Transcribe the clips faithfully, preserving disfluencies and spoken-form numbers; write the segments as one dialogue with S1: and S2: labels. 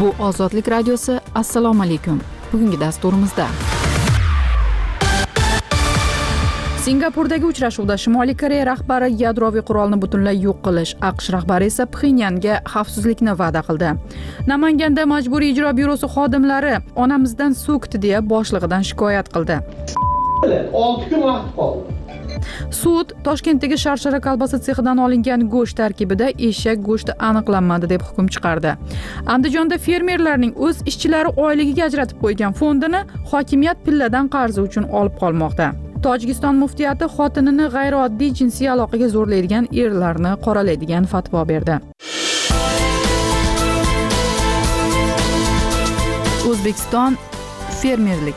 S1: Bu Ozodlik radiosi. Assalomu alaykum. Bugungi dasturimizda Singapurdagi uchrashuvda Shimoliy Koreya rahbari yadroviy qurolni butunlay yo'q qilish, AQSh rahbari esa Pxenyanga xavfsizlikni va'da qildi. Namanganda Majburiy ijro byurosi xodimlari onamizdan so'kdi deya boshlig'idan shikoyat qildi.
S2: olti kun vaqt qoldi.
S1: Sud Toshkentdagi Sharshara kolbasa sexidan olingan go'sht tarkibida eshak go'shti aniqlanmadi deb hukm chiqardi. Andijonda fermerlarning o'z ishchilari oyligiga ajratib qo'ygan fondini hokimiyat pilladan qarzi uchun olib qolmoqda. Tojikiston muftiyati xotinini g'ayrioddiy jinsiy aloqaga zo'rlaydigan erlarni qoralaydigan fatvo berdi. O'zbekiston fermerlik.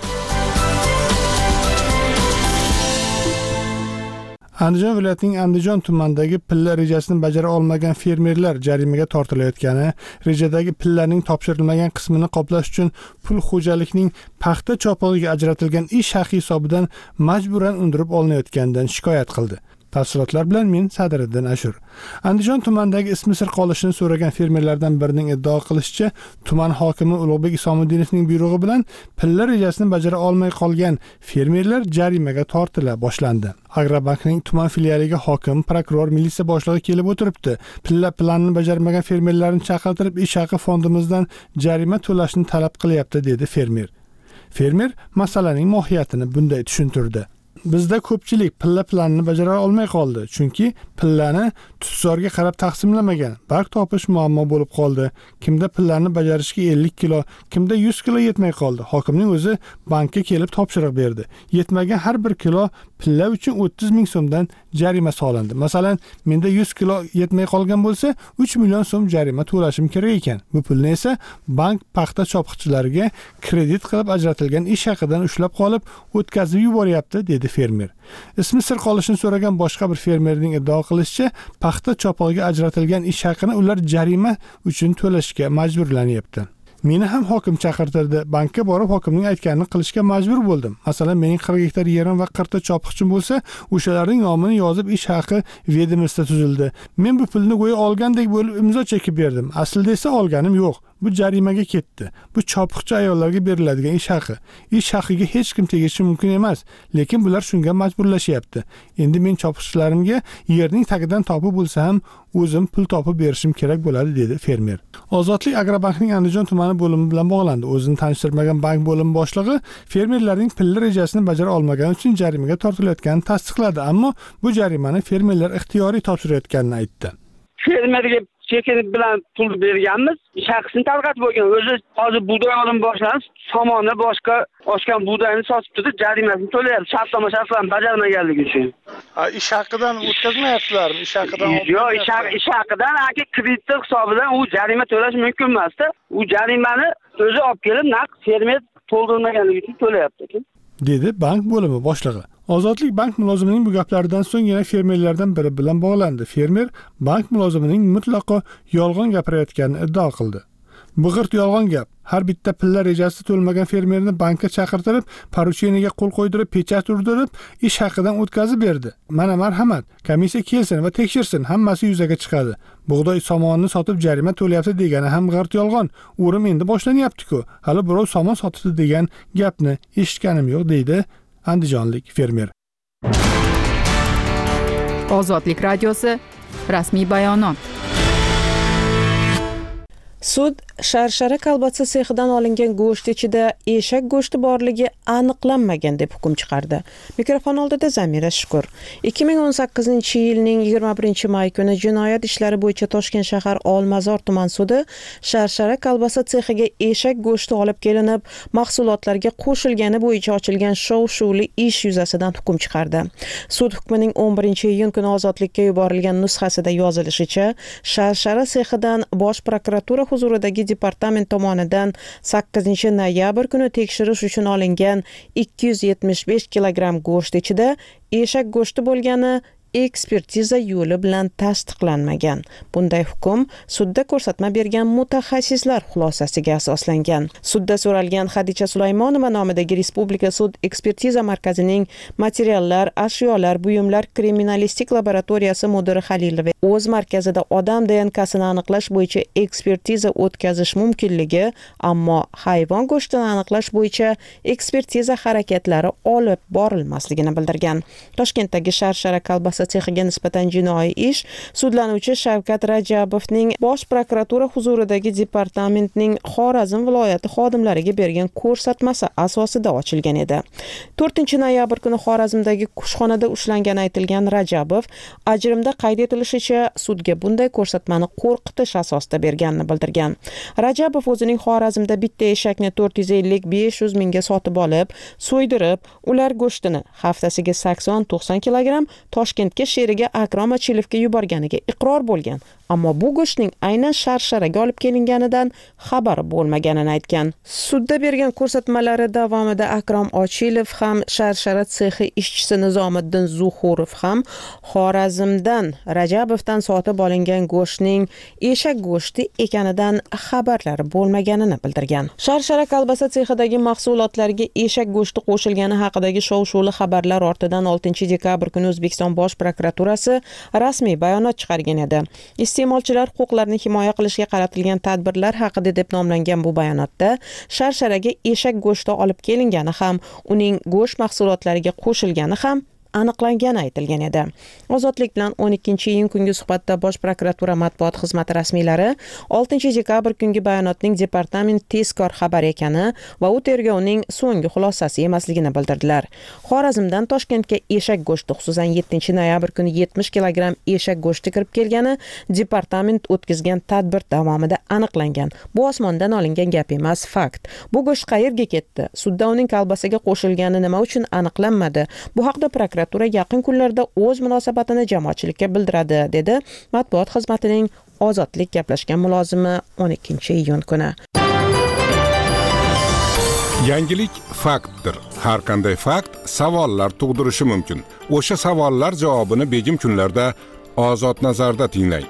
S3: Andijon viloyatining Andijon tumanidagi pilla rejasini bajara olmagan fermerlar jarimaga tortilayotgani, rejadagi pillaning topshirilmagan qismini qoplash uchun pul xo'jalikning paxta chopig'iga ajratilgan ish haqi hisobidan majburan undirib olinayotganidan shikoyat qildi. Tafsilotlar bilan men Sadriddin Ashur. Andijon tumanidagi ismi sir qolishini so'ragan fermerlardan birining iddao qilishicha, tuman hokimi Ulug'bek Isomiddinning buyrug'i bilan pilla rejasini bajara olmay qolgan fermerlar jarimaga tortila boshlandi. Agrobankning tuman filialiga hokim, prokuror, militsiya boshlig'i kelib o'tiribdi. Pilla planni bajarmagan fermerlarni chaqirtirib, ish haqi fondimizdan jarima to'lashni talab qilyapti, dedi fermer. Fermer masalaning mohiyatini bunday tushuntirdi. Bizda ko'pchilik pilla planni bajara olmay qoldi, chunki pillani tutzorga qarab taqsimlamagan. Barq topish muammo bo'lib qoldi. Kimda pillani bajarishga ellik kilo, kimda yuz kilo yetmay qoldi. Hokimning o'zi bankka kelib topshiriq berdi. Yetmagan har bir kilo pilla uchun o'ttiz ming so'mdan jarima solindi. Masalan, menda yuz kilo yetmay qolgan bo'lsa, uch million so'm jarima to'lashim kerak ekan. Bu pulni esa bank paxta chopiqchilariga kredit qilib ajratilgan ish haqidan ushlab qolib, o'tkazib yuboryapti, dedi fermer. Ismi sir qolishini so'ragan boshqa bir fermerning iddao qilishicha, paxta chopig'iga ajratilgan ish haqini ular jarima uchun to'lashga majburlanyapti. Meni ham hokim chaqirtirdi. Bankka borib hokimning aytganini qilishga majbur bo'ldim. Masalan, mening qirq gektar yerim va qirq ta chopiqchim bo'lsa, o'shalarning nomini yozib ish haqi vedомство tuzildi. Men bu pulni go'yo olgandek bo'lib imzo chekib berdim. Aslida esa olganim yo'q. Bu jarimaga ketdi. Bu chopiqchi ayollarga beriladigan ish haqi. Ish haqiga hech kim tegishi mumkin emas, lekin bular shunga majburlashyapti. Endi men chopiqchilarimga yerning tagidan topib bo'lsa ham o'zim pul topib berishim kerak bo'ladi, dedi fermer. Ozodlik Agrobankning Andijon tumani bo'limi bilan bog'landi. O'zini tanishtirmagan bank bo'limi boshlig'i fermerlarning pilla rejasini bajara olmagani uchun jarimaga tortilayotganini tasdiqladi, ammo bu jarimani fermerlar ixtiyoriy topshirayotganini aytdi.
S4: Fermerga chekin bilan pul berganmiz, ish haqisini tarqatib bo'lgan. O'zi hozir bug'doy olib boshlamiz, somonni boshqa oshgan bug'doyni sotibdi, jarimasini to'layapti, shartnoma shartlarni bajarmaganligi uchun.
S3: Ha, ish haqidan o'tkazmayapsizlarmi? Ish haqidan
S4: yo'q, ish haqi ish haqidan aka kredit hisobidan u jarima to'lash mumkin emas-da. U jarimani o'zi olib kelib naqd fermer to'ldirmaganligi uchun to'layapti,
S3: dedi bank bo'limi boshlig'i. Ozodlik bank mulozimining bu gaplaridan so'ng yana fermerlardan biri bilan bog'landi. Fermer bank mulozimining mutlaqo yolg'on gapirayotganini iddao qildi. Bu g'irt yolg'on gap. Har bitta pilla rejasi to'lmagan fermerni bankka chaqirtirib, porucheniyaga qo'l qo'ydirib, pechat urdirib, ish haqidan o'tkazib berdi. Mana marhamat, komissiya kelsin va tekshirsin, hammasi yuzaga chiqadi. Bug'doy somonni sotib jarima to'layapti degani ham g'irt yolg'on. O'rim endi boshlanyapti-ku. Hali birov somon sotibdi degan gapni eshitganim yo'q, deydi andijonlik fermer.
S1: Ozodlik radiosi rasmiy bayonot.
S5: Sud Sharshara kolbasa sexidan olingan go'sht ichida eshak go'shti borligi aniqlanmagan deb hukm chiqardi. Mikrofon oldida Zamira Shukur. ikki ming o'n sakkizinchi yilning yigirma birinchi may kuni jinoyat ishlari bo'yicha Toshkent shahar Olmazor tuman sudi Sharshara kolbasa sexiga eshak go'shti olib kelinib, mahsulotlarga qo'shilgani bo'yicha ochilgan shov-shuvli ish yuzasidan hukm chiqardi. Sud hukmining o'n birinchi iyun kuni ozodlikka yuborilgan nusxasida yozilishicha, Sharshara sexidan Bosh prokuratura huzuridagi departament tomonidan sakkizinchi noyabr kuni tekshirish uchun olingan ikki yuz yetmish besh kilogramm go'sht ichida eshak go'shti bo'lgani ekspertiza yo'li bilan tasdiqlanmagan. Bunday hukm sudda ko'rsatma bergan mutaxassislar xulosasiga asoslangan. Sudda so'ralgan Xadicha Sulaymonova nomidagi Respublika sud ekspertiza markazining materiallar, ashyolar, buyumlar kriminalistik laboratoriyasi mudiri Halilova o'z markazida odam D N K'sini aniqlash bo'yicha ekspertiza o'tkazish mumkinligi, ammo hayvon go'shtini aniqlash bo'yicha ekspertiza harakatlari olib borilmasligini bildirgan. Toshkentdagi Sharshara kolbasa sexiga nisbatan jinoiy ish sudlanuvchi Shavkat Rajabovning Bosh prokuratura huzuridagi departamentning Xorazm viloyati xodimlariga bergan ko'rsatmasi asosida ochilgan edi. to'rtinchi noyabr kuni Xorazmdagi kushxonada ushlangani aytilgan Rajabov ajrimda qayd etilishicha sudga bunday ko'rsatmani qo'rqitish asosida berganini bildirgan. Rajabov o'zining Xorazmda bitta eshakni to'rt yuz ellik besh yuz mingga sotib olib, so'ydirib, ular go'shtini haftasiga sakson to'qson kilogramm Toshkentga sheriga Akrom Achilovga yuborganiga iqror bo'lgan. Ammo bu go'shtning aynan Sharsharaga olib kelinganidan xabari bo'lmaganini aytgan. Sudda bergan ko'rsatmalari davomida Akrom Ochilov ham Sharshara sexi ishchisi Nizomiddin Zuhurov ham Xorazmdan Rajabovdan sotib olingan go'shtning eshak go'shti ekanidan xabarlari bo'lmaganini bildirgan. Sharshara kolbasa sexidagi mahsulotlarga eshak go'shti qo'shilgani haqidagi shov-shuvli xabarlar ortidan oltinchi dekabr kuni O'zbekiston Bosh prokuraturasi rasmiy bayonot chiqargan edi. Iste'molchilar huquqlarini himoya qilishga qaratilgan tadbirlar haqida deb nomlangan bu bayonotda Sharsharaga eshak go'shti olib kelingani ham, uning go'sht mahsulotlariga qo'shilgani ham aniqlangani aytilgan edi. Ozodlik bilan o'n ikkinchi iyun kungi suhbatda Bosh prokuratura matbuot xizmati rasmiylari oltinchi dekabr kungi bayonotning departament tezkor xabar ekani va u tergovning so'nggi xulosasi emasligini bildirdilar. Xorazmdan Toshkentga eshak go'shti, xususan yettinchi noyabr kuni yetmish kilogramm eshak go'shti kirib kelgani departament o'tkazgan tadbir davomida aniqlangan. Bu osmondan olingan gap emas, fakt. Bu go'sht qayerga ketdi? Sudda uning kolbasaga qo'shilgani nima uchun aniqlanmadi? Bu haqda prokuratura yaqin kunlarda o'z munosabatini jamoatchilikka bildiradi, dedi matbuot xizmatining Ozodlik gaplashgan mulozimi o'n ikkinchi iyun kuni.
S6: Yangilik faktdir. Har qanday fakt savollar tug'dirishi mumkin. O'sha savollar javobini begim kunlarda Ozod nazarda tinglang.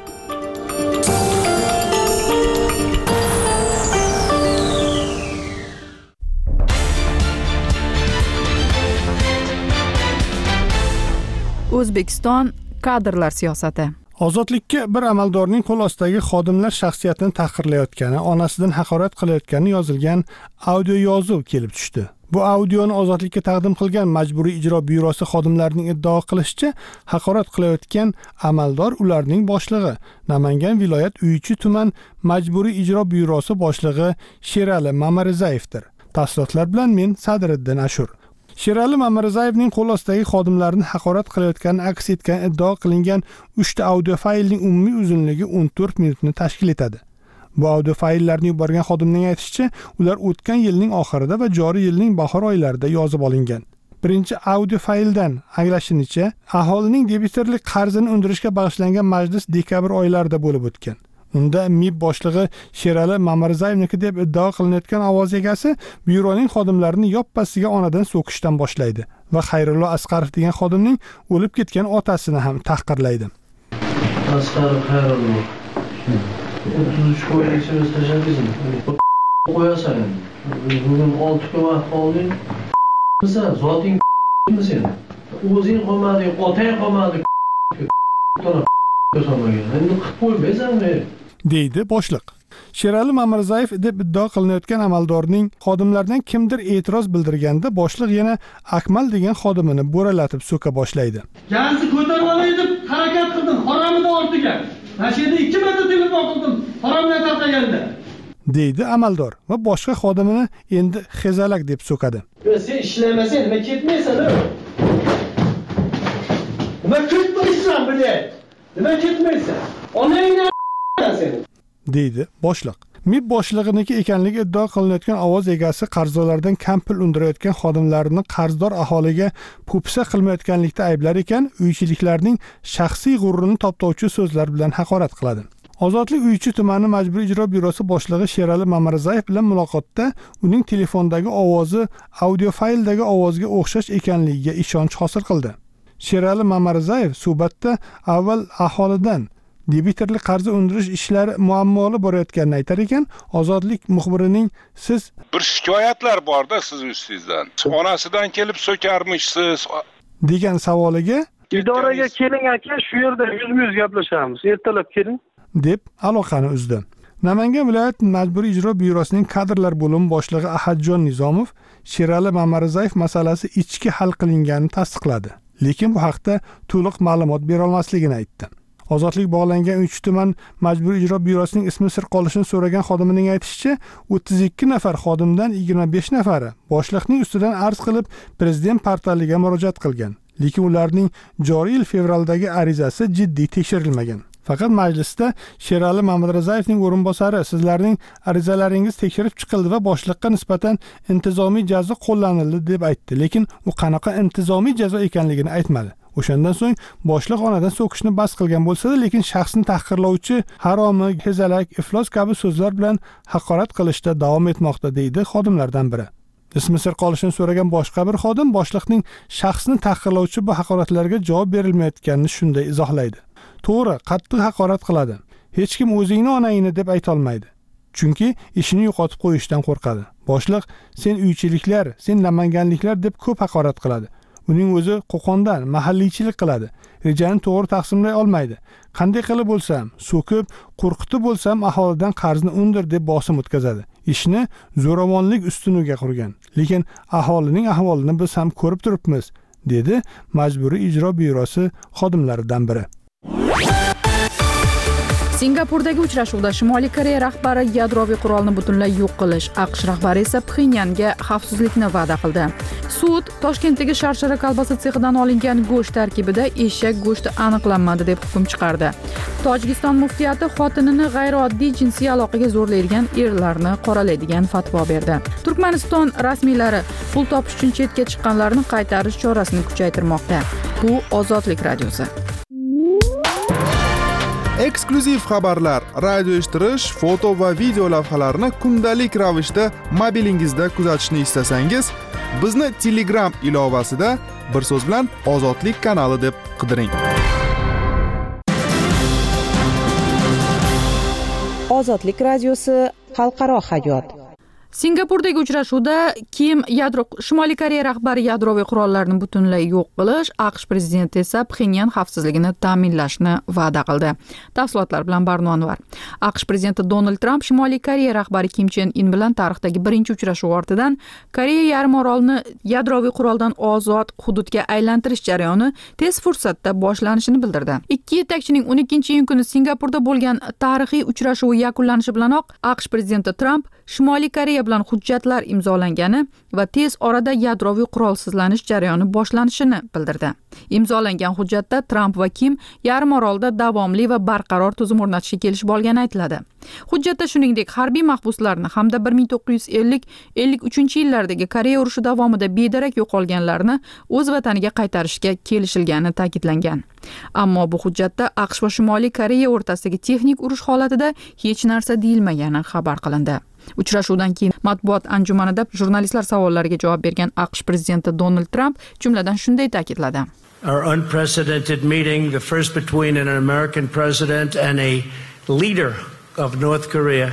S1: O'zbekiston kadrlar siyosati.
S3: Ozodlikka bir amaldorning qo'l ostidagi xodimlar shaxsiyatini tahqirlayotgani, onasidan haqorat qilayotgani yozilgan audio yozuv kelib tushdi. Bu audioni Ozodlikka taqdim qilgan Majburiy ijro byurosi xodimlarining iddao qilishicha, haqorat qilayotgan amaldor ularning boshlig'i, Namangan viloyat Uychi tuman Majburiy ijro byurosi boshlig'i Sherali Mamarizayevdir. Tafsilotlar bilan men Sadriddin Ashur. Sherali Mamarizayevning qo'l ostidagi xodimlarini haqorat qilayotgani aks etgan iddao qilingan uchta audio faylning umumiy uzunligi o'n to'rt minutni tashkil etadi. Bu audio fayllarni yuborgan xodimning aytishicha, ular o'tgan yilning oxirida va joriy yilning bahor oylarida yozib olingan. Birinchi audio fayldan anglashinishicha, aholining debitorlik qarzini undirishga bag'ishlangan majlis dekabr oylarida bo'lib o'tgan. Unda M I B boshlig'i Sherali Mamarizayevniki deb iddao qilinayotgan ovoz egasi byuroning xodimlarini yoppasiga onadan so'kishdan boshlaydi va Xayrullo Asqarov degan xodimning o'lib ketgan otasini ham tahqirlaydi.
S2: Asqarov Xayrullo. o'ttiz uch qo'yishimiz tashadingizmi? Qo'yasan. Bugun olti kun vaqt qolding. Sen zoting sen. O'zing qolmading, otang qolmadi. Endi qilib qo'ymaysanmi?
S3: deydi boshliq. Sherali Mamarizayef deb iddao qilinayotgan amaldorning xodimlardan kimdir e'tiroz bildirganda boshliq yana Akmal degan xodimini bo'ralatib so'ka boshlaydi.
S2: Gazni ko'tarib olay deb harakat qildim, haromida ortiga. Mashina ikki marta telefon qildim, haromdan tarqaganda.
S3: deydi amaldor va boshqa xodimini endi xezalak deb so'kadi.
S2: Sen ishlamasang nima ketmaysan? Nima ketmaysan bile? Nima ketmaysan? Onangni seni. deydi boshliq. M I B boshlig'iniki ekanligi iddao qilinayotgan ovoz egasi qarzdorlardan kam pul undirayotgan xodimlarini qarzdor aholiga po'pisa qilmayotganlikda ayblar ekan, uychiliklarning shaxsiy g'urrini toptovchi so'zlar bilan haqorat qiladi. Ozodlik Uychi tumani Majburiy ijro byurosi boshlig'i Sherali Mamarizayev bilan muloqotda uning telefondagi ovozi audio fayldagi ovozga o'xshash ekanligiga ishonch hosil qildi.
S3: Sherali Mamarzayev suhbatda avval aholidan debitorlik qarzi undirish ishlari muammoli borayotganini aytar ekan, Ozodlik muxbirining siz
S6: bir shikoyatlar borda siz ustingizdan. Onasidan kelib so'karmishsiz
S3: degan savoliga
S7: idoraga keling aka, shu yerda yuzma-yuz gaplashamiz. Ertalab keling
S3: deb aloqani uzdi. Namangan viloyat majburiy ijro byurosining kadrlar bo'limi boshlig'i Ahadjon Nizomov Sherali Mamarzayev masalasi ichki hal qilinganini tasdiqladi, lekin bu haqda to'liq ma'lumot bera olmasligini aytdi. Ozodlik bog'langan uch tuman majburiy ijro byurosining ismi sir qolishini so'ragan xodimining aytishicha, o'ttiz ikki nafar xodimdan yigirma besh nafari boshliqning ustidan arz qilib prezident portaliga murojaat qilgan, lekin ularning joriy yil fevraldagi arizasi jiddiy tekshirilmagan. Faqat majlisda Sherali Mamarzaevning o'rinbosari sizlarning arizalaringiz tekshirib chiqildi va boshliqqa nisbatan intizomiy jazo qo'llanildi deb aytdi, lekin u qanaqa intizomiy jazo ekanligini aytmadi. O'shandan so'ng boshliq onadan so'kishni bas qilgan bo'lsa-da, lekin shaxsni tahqirlovchi, haromi, hezalak, iflos kabi so'zlar bilan haqorat qilishda davom etmoqda, deydi xodimlardan biri. Ismi sir qolishini so'ragan boshqa bir xodim boshliqning shaxsni tahqirlovchi bu haqoratlarga javob berilmayotganini shunday izohlaydi. To'g'ri, qattiq haqorat qiladi. Hech kim o'zingni onangni deb ayta olmaydi. Chunki ishini yo'qotib qo'yishdan qo'rqadi. Boshliq sen uychiliklar, sen namanganliklar deb ko'p haqorat qiladi. Uning o'zi Qo'qondan mahalliychilik qiladi. Rejani to'g'ri taqsimlay olmaydi. Qanday qilib bo'lsam, so'kib, qo'rqitib bo'lsam aholidan qarzni undir deb bosim o'tkazadi. Ishni zo'ravonlik ustuniga qurgan. Lekin aholining ahvolini biz ham ko'rib turibmiz, dedi majburiy ijro byurosi xodimlaridan biri.
S1: Singapurdagi uchrashuvda Shimoliy Koreya rahbari yadroviy qurolni butunlay yo'q qilish, AQSh rahbari esa Pxenyanga xavfsizlikni va'da qildi. Sud Toshkentdagi sharshara kolbasa sexidan olingan go'sht tarkibida eshak go'shti aniqlanmadi deb hukm chiqardi. Tojikiston muftiyati xotinini g'ayrioddiy jinsiy aloqaga zo'rlaydigan erlarni qoralaydigan fatvo berdi. Turkmaniston rasmiylari pul topish uchun chetga chiqqanlarni qaytarish chorasini kuchaytirmoqda. Bu Ozodlik radiosi.
S8: Eksklyuziv xabarlar, radio eshittirish, foto va video lavhalarni kundalik ravishda mobilingizda kuzatishni istasangiz, bizni Telegram ilovasida bir so'z bilan Ozodlik kanali deb qidiring.
S5: Ozodlik radiosi xalqaro hayot.
S1: Singapurdagi uchrashuvda Kim yadro Shimoliy Koreya rahbari yadroviy qurollarni butunlay yo'q qilish, AQSh prezidenti esa Pxenyan xavfsizligini ta'minlashni va'da qildi. Tafsilotlar bilan Barno Anvar. AQSh prezidenti Donald Trump Shimoliy Koreya rahbari Kim Chen In bilan tarixdagi birinchi uchrashuv ortidan Koreya yarim orolini yadroviy quroldan ozod hududga aylantirish jarayoni tez fursatda boshlanishini bildirdi. Ikki yetakchining o'n ikkinchi iyun kuni Singapurda bo'lgan tarixiy uchrashuvi yakunlanishi bilanoq AQSh prezidenti Trump Shimoliy Koreya bilan hujjatlar imzolangani va tez orada yadroviy qurolsizlanish jarayoni boshlanishini bildirdi. Imzolangan hujjatda Trump va Kim yarim orolda davomli va barqaror tuzum o'rnatishga kelishib olgani aytiladi. Hujjatda shuningdek harbiy mahbuslarni hamda bir ming to'qqiz yuz ellik ellik uchinchi yillardagi Koreya urushi davomida bedarak yo'qolganlarni o'z vataniga qaytarishga kelishilgani ta'kidlangan. Ammo bu hujjatda AQSh va Shimoliy Koreya o'rtasidagi texnik urush holatida hech narsa deyilmagani xabar qilindi. Uchrashuvdan keyin matbuot anjumanida jurnalistlar savollariga javob bergan AQSh prezidenti Donald Trump jumladan shunday ta'kidladi.
S9: Our unprecedented meeting, the first between an American president and a leader of North Korea,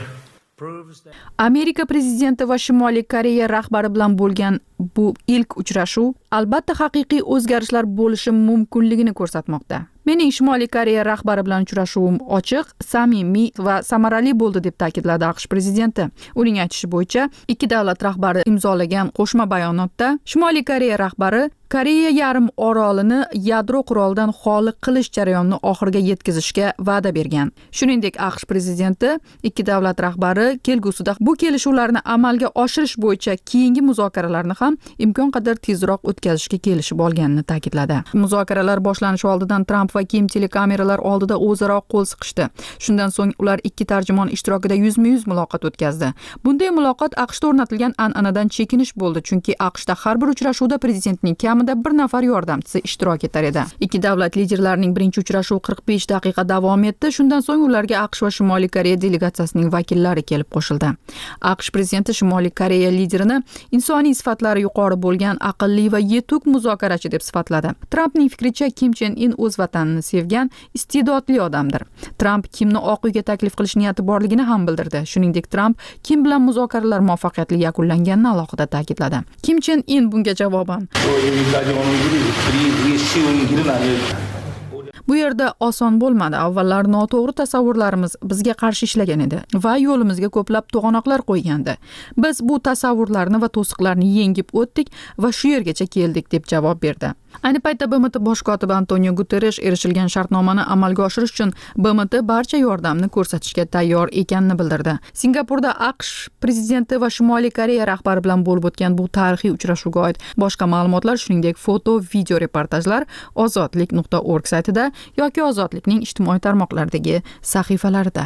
S1: Amerika prezidenti va Shimoliy Koreya rahbari bilan bo'lgan bu ilk uchrashuv albatta haqiqiy o'zgarishlar bo'lishi mumkinligini ko'rsatmoqda. Mening Shimoliy Koreya rahbari bilan uchrashuvim ochiq, samimiy va samarali bo'ldi deb ta'kidladi AQSh prezidenti. Uning aytishi bo'yicha, ikki davlat rahbari imzolagan qo'shma bayonotda Shimoliy Koreya rahbari Koreya yarim orolini yadro quroldan xoli qilish jarayonini oxiriga yetkazishga va'da bergan. Shuningdek, AQSh prezidenti ikki davlat rahbari kelgusida bu kelishuvlarni amalga oshirish bo'yicha keyingi muzokaralarni ham imkon qadar tezroq o'tkazishga kelishib olganini ta'kidladi. Muzokaralar boshlanishi oldidan Trump va Kim telekameralar oldida o'zaro qo'l siqishdi. Shundan so'ng ular ikki tarjimon ishtirokida yuzma-yuz muloqot o'tkazdi. Bunday muloqot AQShda o'rnatilgan an'anadan chekinish bo'ldi, chunki AQShda har bir uchrashuvda prezidentning kamida bir nafar yordamchisi ishtirok etar edi. Ikki davlat liderlarining birinchi uchrashuvi qirq besh daqiqa davom etdi. Shundan so'ng ularga AQSh va Shimoliy Koreya delegatsiyasining vakillari kelib qo'shildi. AQSh prezidenti Shimoliy Koreya liderini insoniy sifatlari yuqori bo'lgan aqlli va yetuk muzokarachi deb sifatladi. Trampning fikricha, Kim Chen In o'z vatanini sevgan, iste'dodli odamdir. Tramp Kimni Oq uyga taklif qilish niyati borligini ham bildirdi. Shuningdek, Tramp Kim bilan muzokaralar muvaffaqiyatli yakunlanganini alohida ta'kidladi. Kim Chen In bunga javoban: Bu yerda oson bo'lmadi. Avvallar noto'g'ri tasavvurlarimiz bizga qarshi ishlagan edi va yo'limizga ko'plab to'g'anoqlar qo'ygandi. Biz bu tasavvurlarni va to'siqlarni yengib o'tdik va shu yergacha keldik, deb javob berdi. Ayni paytda B M T bosh kotibi Antonio Guterres erishilgan shartnomani amalga oshirish uchun B M T barcha yordamni ko'rsatishga tayyor ekanini bildirdi. Singapurda AQSh prezidenti va Shimoliy Koreya rahbari bilan bo'lib o'tgan bu tarixiy uchrashuvga oid boshqa ma'lumotlar, shuningdek foto, video reportajlar ozodlik nuqta org saytida yoki Ozodlikning ijtimoiy tarmoqlardagi sahifalarida.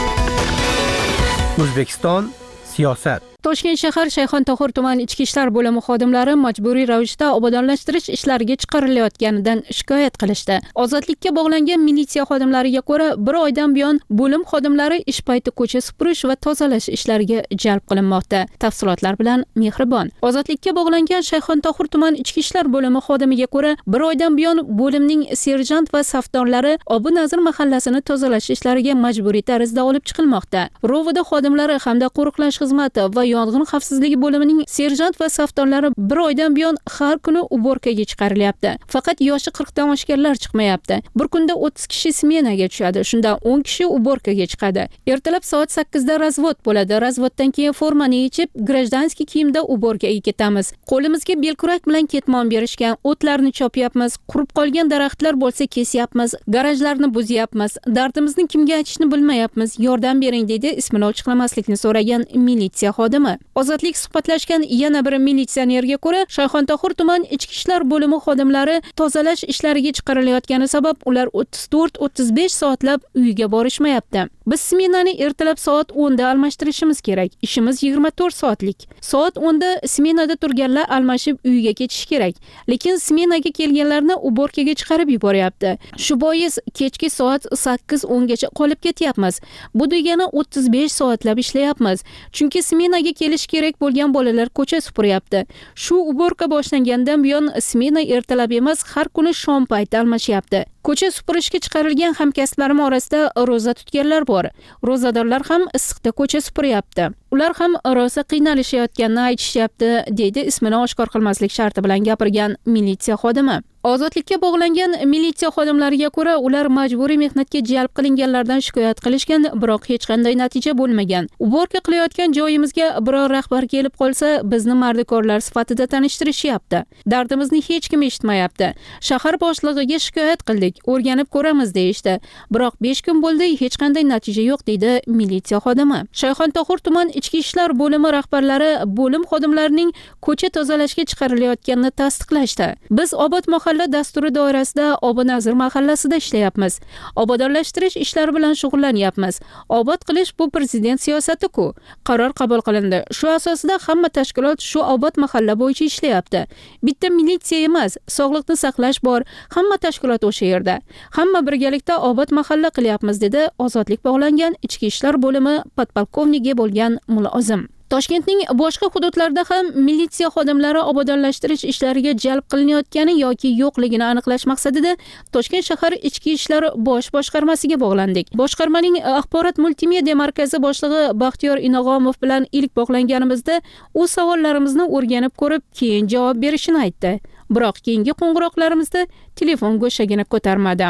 S10: O'zbekiston siyosat.
S11: Toshkent shahar Shayxontohur tuman ichki ishlar bo'limi xodimlari majburiy ravishda obodonlashtirish ishlariga chiqarilayotganidan shikoyat qilishdi. Ozodlikka bog'langan militsiya xodimlariga ko'ra, bir oydan buyon bo'lim xodimlari ish payti ko'cha supurish va tozalash ishlariga jalb qilinmoqda. Tafsilotlar bilan Mehribon. Ozodlikka bog'langan Shayxontohur tuman ichki ishlar bo'limi xodimiga ko'ra, bir oydan buyon bo'limning serjant va safdorlari Obu Nazir mahallasini tozalash ishlariga majburiy tarzda olib chiqilmoqda. Rovoda xodimlari hamda qo'riqlash xizmati va yong'in xavfsizligi bo'limining serjant va safdorlari bir oydan buyon har kuni uborkaga chiqarilyapti. Faqat yoshi qirq dan oshganlar chiqmayapti. Bir kunda o'ttiz kishi smenaga tushadi. Shundan o'n kishi uborkaga chiqadi. Ertalab soat sakkizda razvod bo'ladi. Razvoddan keyin formani yechib, grajdanskiy kiyimda uborkaga ketamiz. Qo'limizga belkurak bilan ketmon berishgan, o'tlarni chopyapmiz, qurib qolgan daraxtlar bo'lsa kesyapmiz, garajlarni buzyapmiz. Dardimizni kimga aytishni bilmayapmiz. Yordam bering, dedi ismini ochiqlamaslikni so'ragan militsiya xodimi. Ozodlik suhbatlashgan yana bir militsionerga ko'ra, Shayxontohur tuman ichki ishlar bo'limi xodimlari tozalash ishlariga chiqarilayotgani sabab ular o'ttiz to'rt o'ttiz besh soatlab uyiga borishmayapti. Biz smenani ertalab soat o'nda almashtirishimiz kerak. Ishimiz yigirma to'rt soatlik. Soat o'nda smenada turganlar almashib uyiga ketish kerak. Lekin smenaga kelganlarni uborkaga chiqarib yuboryapti. Shu bois kechki soat sakkiz o'ngacha qolib ketyapmiz. Bu degani o'ttiz besh soatlab ishlayapmiz. Chunki smenaga kelish kerak bo'lgan bolalar ko'cha supuryapti. Shu uborka boshlangandan buyon smena ertalab emas, har kuni shom payti almashyapti. Ko'cha supurishga chiqarilgan hamkasblarim orasida roza tutganlar bor. Rozadorlar ham issiqda ko'cha supuryapti. Ular ham rosa qiynalishayotganini aytishyapti, deydi ismini oshkor qilmaslik sharti bilan gapirgan militsiya xodimi. Ozodlikka bog'langan militsiya xodimlariga ko'ra, ular majburiy mehnatga jalb qilinganlardan shikoyat qilishgan, biroq hech qanday natija bo'lmagan. Uborka qilayotgan joyimizga biror rahbar kelib qolsa, bizni mardikorlar sifatida tanishtirishyapti. Dardimizni hech kim eshitmayapti. Shahar boshlig'iga shikoyat qildik, o'rganib ko'ramiz deyishdi. Biroq besh kun bo'ldi, hech qanday natija yo'q, deydi militsiya xodimi. Shayxontohur tuman ichki ishlar bo'limi rahbarlari bo'lim xodimlarining ko'cha tozalashga chiqarilayotganini tasdiqlashdi. Biz obod mahalla dasturi doirasida Obu Nazir mahallasida ishlayapmiz. Obodonlashtirish ishlari bilan shug'ullanyapmiz. Obod qilish bu prezident siyosati-ku. Qaror qabul qilindi. Shu asosida hamma tashkilot shu obod mahalla bo'yicha ishlayapti. Bitta militsiya emas, sog'liqni saqlash bor, hamma tashkilot o'sha yerda. Hamma birgalikda obod mahalla qilyapmiz, dedi ozodlik bog'langan ichki ishlar bo'limi podpolkovnigi bo'lgan mulozim. Toshkentning boshqa hududlarida ham militsiya xodimlari obodonlashtirish ishlariga jalb qilinayotgani yoki yo'qligini aniqlash maqsadida Toshkent shahar ichki ishlar bosh boshqarmasiga bog'landik. Boshqarmaning axborot multimedia markazi boshlig'i Baxtiyor Inog'omov bilan ilk bog'langanimizda u savollarimizni o'rganib ko'rib, keyin javob berishini aytdi. Biroq keyingi qo'ng'iroqlarimizda telefon go'shagini ko'tarmadi.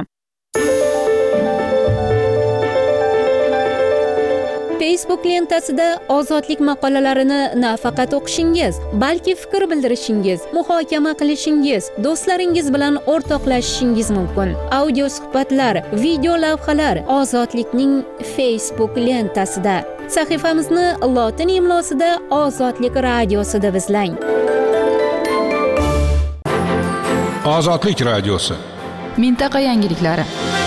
S11: Facebook lentasida ozodlik maqolalarini nafaqat o'qishingiz, balki fikr bildirishingiz, muhokama qilishingiz, do'stlaringiz bilan o'rtoqlashishingiz mumkin. Audio suhbatlar, video lavhalar ozodlikning Facebook lentasida. Sahifamizni lotin imlosida Ozodlik radiosi deb izlang.
S6: Ozodlik radiosi.
S1: Mintaqa yangiliklari.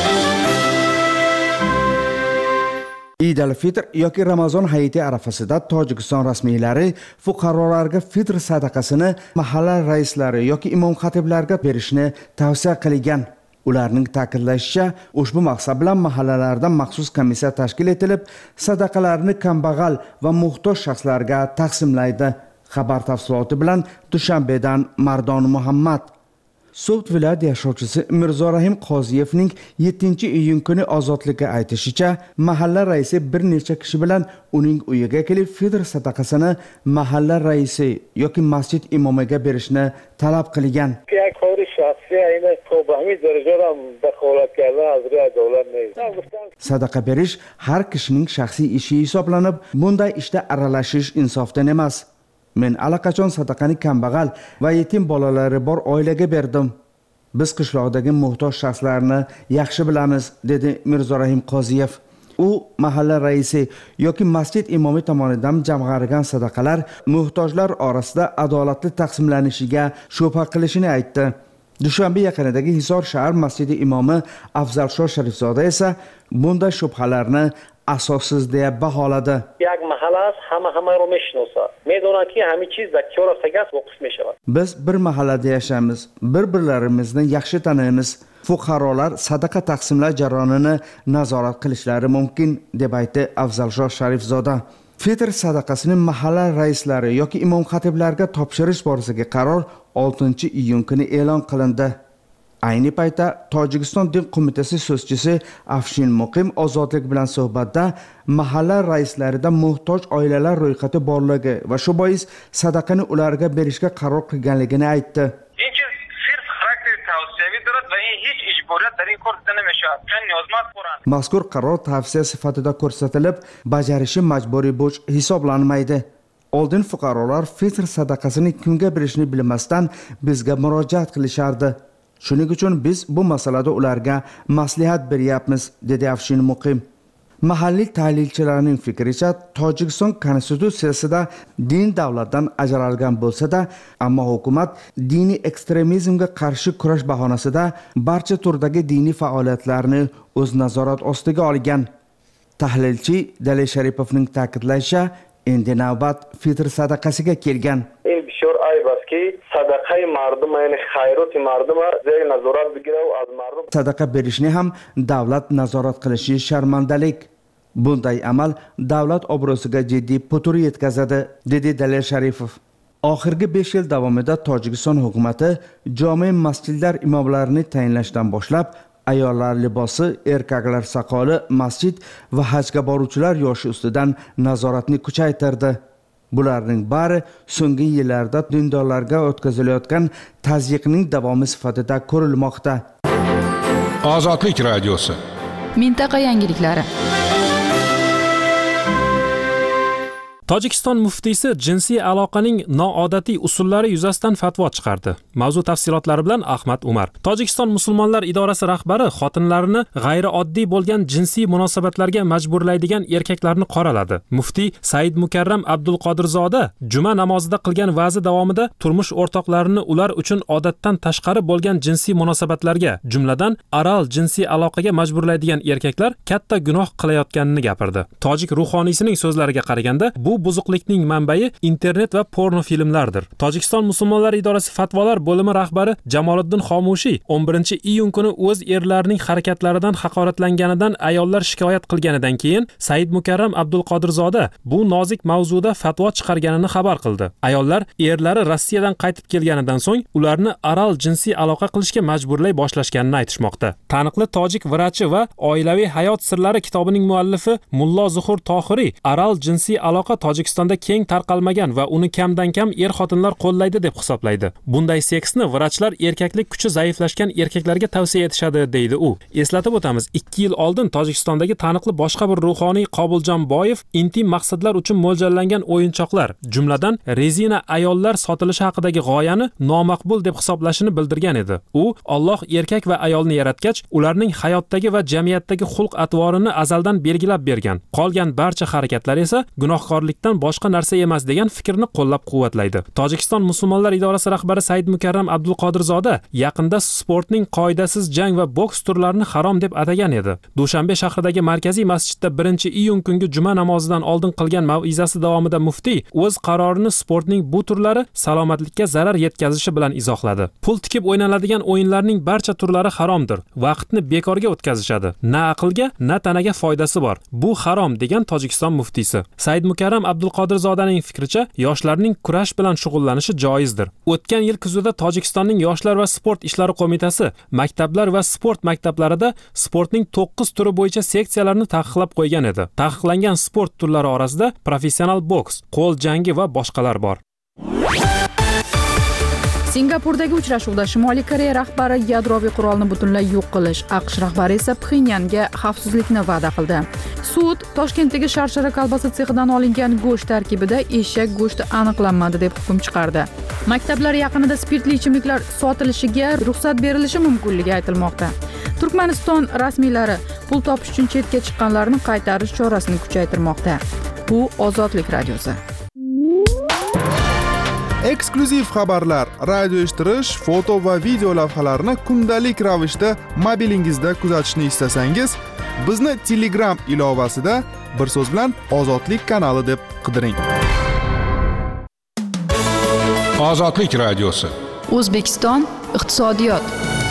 S12: Eid al-Fitr yoki Ramazon hayiti arafasida Tojikiston rasmiylari fuqarolarga fitr sadaqasini mahalla raislari yoki imom xatiblarga berishni tavsiya qilgan. Ularning ta'kidlashicha, ushbu maqsad bilan mahallalarda maxsus komissiya tashkil etilib, sadaqalarni kambag'al va muhtoj shaxslarga taqsimlaydi. Xabar tafsiloti bilan Dushanbedan Mardon Muhammad. So'g'd viloyat yashovchisi Mirzorahim Qoziyevning yettinchi iyun kuni ozodlikka aytishicha, mahalla raisi bir necha kishi bilan uning uyiga kelib fitr sadaqasini mahalla raisi yoki masjid imomiga berishni talab qilgan. Sadaqa berish har kishining shaxsiy ishi hisoblanib, bunday ishda aralashish insofdan emas. Men allaqachon sadaqani kambag'al va yetim bolalari bor oilaga berdim. Biz qishloqdagi muhtoj shaxslarni yaxshi bilamiz, dedi Mirzorahim Qoziyev. U mahalla raisi yoki masjid imomi tomonidan jamg'arilgan sadaqalar muhtojlar orasida adolatli taqsimlanishiga shubha qilishini aytdi. Dushanbe yaqinidagi Hisor shahar masjidi imomi Afzalsho Sharifzoda esa bunday shubhalarni asossiz deya baholadi.
S13: یک محل است همه همه رو میشناسه میدونن که همه چیز در کار است وقف میشود.
S12: Biz bir mahallada yashaymiz, bir-birlarimizni yaxshi taniymiz. Fuqarolar sadaqa taqsimlash jarayonini nazorat qilishlari mumkin, deb aytdi Afzalsho Sharifzoda. Fitr sadaqasini mahalla raislari yoki imom xatiblarga topshirish borasidagi qaror oltinchi iyun kuni e'lon qilindi. Ayni paytda Tojikiston din qo'mitasi so'zchisi Afshin Muqim ozodlik bilan suhbatda mahalla raislarida muhtoj oilalar ro'yxati borligi va shu bois sadaqani ularga berishga qaror qilganligini aytdi. Mazkur qaror tavsiya sifatida ko'rsatilib, bajarishi majburiy bo'ch hisoblanmaydi. Oldin fuqarolar fitr sadaqasini kimga berishni bilmasdan bizga murojaat qilishardi. Shuning uchun biz bu masalada ularga maslahat beryapmiz, dedi Afshin Muqim. Mahalliy tahlilchilarning fikricha, Tojikiston konstitutsiyasida din davlatdan ajralgan bo'lsa-da, ammo hukumat diniy ekstremizmga qarshi kurash bahonasida barcha turdagi diniy faoliyatlarni o'z nazorat ostiga olgan. Tahlilchi Dalil Sharipovning ta'kidlashicha, endi navbat fitr sadaqasiga kelgan.
S13: sadaqai mardum ya'ni xayroti mardum zey nazorat bigira va az mardum
S12: sadaqa berishni ham davlat nazorat qilishi sharmandalik. Bunday amal davlat obro'siga jiddiy putur yetkazadi, dedi Dalil Sharifov. Oxirgi besh yil davomida Tojikiston hukumati jome masjidlar imomlarini tayinlashdan boshlab ayollar libosi, erkaklar soqoli, masjid va hajga boruvchilar yoshi ustidan nazoratni kuchaytirdi. Bularning bari so'nggi yillarda dindorlarga o'tkazilayotgan tazyiqning davomi sifatida ko'rilmoqda.
S6: Ozodlik radiosi.
S1: Mintaqa yangiliklari.
S14: Tojikiston muftiysi jinsiy aloqaning noodatiy usullari yuzasidan fatvo chiqardi. Mavzu tafsilotlari bilan Ahmad Umar. Tojikiston musulmonlar idorasi rahbari xotinlarini g'ayrioddiy bo'lgan jinsiy munosabatlarga majburlaydigan erkaklarni qoraladi. Muftiy Said Mukarram Abdulqodirzoda juma namozida qilgan va'zi davomida turmush o'rtoqlarini ular uchun odatdan tashqari bo'lgan jinsiy munosabatlarga, jumladan oral jinsiy aloqaga majburlaydigan erkaklar katta gunoh qilayotganini gapirdi. Tojik ruhoniysining so'zlariga qaraganda, bu buzuqlikning manbai internet va porno filmlardir. Tojikiston musulmonlar idorasi fatvolar bo'limi rahbari Jamoliddin Xomushiy o'n birinchi iyun kuni o'z erlarining harakatlaridan haqoratlanganidan ayollar shikoyat qilganidan keyin Said Mukarram Abdulqodirzoda bu nozik mavzuda fatvo chiqarganini xabar qildi. Ayollar erlari Rossiyadan qaytib kelganidan so'ng ularni oral jinsiy aloqa qilishga majburlay boshlashganini aytishmoqda. Taniqli tojik vrachi va oilaviy hayot sirlari kitobining muallifi Mullo Zuhur Tohiriy oral jinsiy aloqa Tojikistonda keng tarqalmagan va uni kamdan kam er xotinlar qo'llaydi deb hisoblaydi. Bunday seksni vrachlar erkaklik kuchi zaiflashgan erkaklarga tavsiya etishadi, deydi u. Eslatib o'tamiz, ikki yil oldin Tojikistondagi taniqli boshqa bir ruhoniy Qobuljon Boyev intim maqsadlar uchun mo'ljallangan o'yinchoqlar, jumladan rezina ayollar sotilishi haqidagi g'oyani nomaqbul deb hisoblashini bildirgan edi. U Alloh erkak va ayolni yaratgach, ularning hayotdagi va jamiyatdagi xulq-atvorini azaldan belgilab bergan. Qolgan barcha harakatlar esa gunohkorlikdan boshqa narsa emas degan fikrni qo'llab-quvvatlaydi. Tojikiston musulmonlar idorasi rahbari Said Mukarram Abdulqodirzoda yaqinda sportning qoidasiz jang va boks turlarini harom deb atagan edi. Dushanbe shahridagi markaziy masjidda birinchi iyun kungi juma namozidan oldin qilgan mav'izasi davomida muftiy o'z qarorini sportning bu turlari salomatlikka zarar yetkazishi bilan izohladi. Pul tikib o'ynaladigan o'yinlarning barcha turlari haromdir. Vaqtni bekorga o'tkazishadi. Na aqlga, na tanaga foydasi bor. Bu harom, degan Tojikiston muftiysi. Said Mukarram Akram Abdulqodirzodaning fikricha, yoshlarning kurash bilan shug'ullanishi joizdir. O'tgan yil kuzida Tojikistonning Yoshlar va sport ishlari qo'mitasi maktablar va sport maktablarida sportning to'qqiz turi bo'yicha seksiyalarni taqiqlab qo'ygan edi. Taqiqlangan sport turlari orasida professional boks, qo'l jangi va boshqalar bor.
S1: Singapurdagi uchrashuvda Shimoliy Koreya rahbari yadroviy qurolni butunlay yo'q qilish, AQSh rahbari esa Pxenyanga xavfsizlikni va'da qildi. Sud Toshkentdagi Sharshara kolbasa sexidan olingan go'sht tarkibida eshak go'shti aniqlanmadi deb hukm chiqardi. Maktablar yaqinida spirtli ichimliklar sotilishiga ruxsat berilishi mumkinligi aytilmoqda. Turkmaniston rasmiylari pul topish uchun chetga chiqqanlarni qaytarish chorasini kuchaytirmoqda. Bu Ozodlik radiosi.
S8: Eksklyuziv xabarlar, radio eshittirish, foto va video lavhalarni kundalik ravishda mobilingizda kuzatishni istasangiz, bizni Telegram ilovasida bir so'z bilan Ozodlik kanali deb qidiring.
S6: Ozodlik radiosi.
S1: O'zbekiston iqtisodiyot.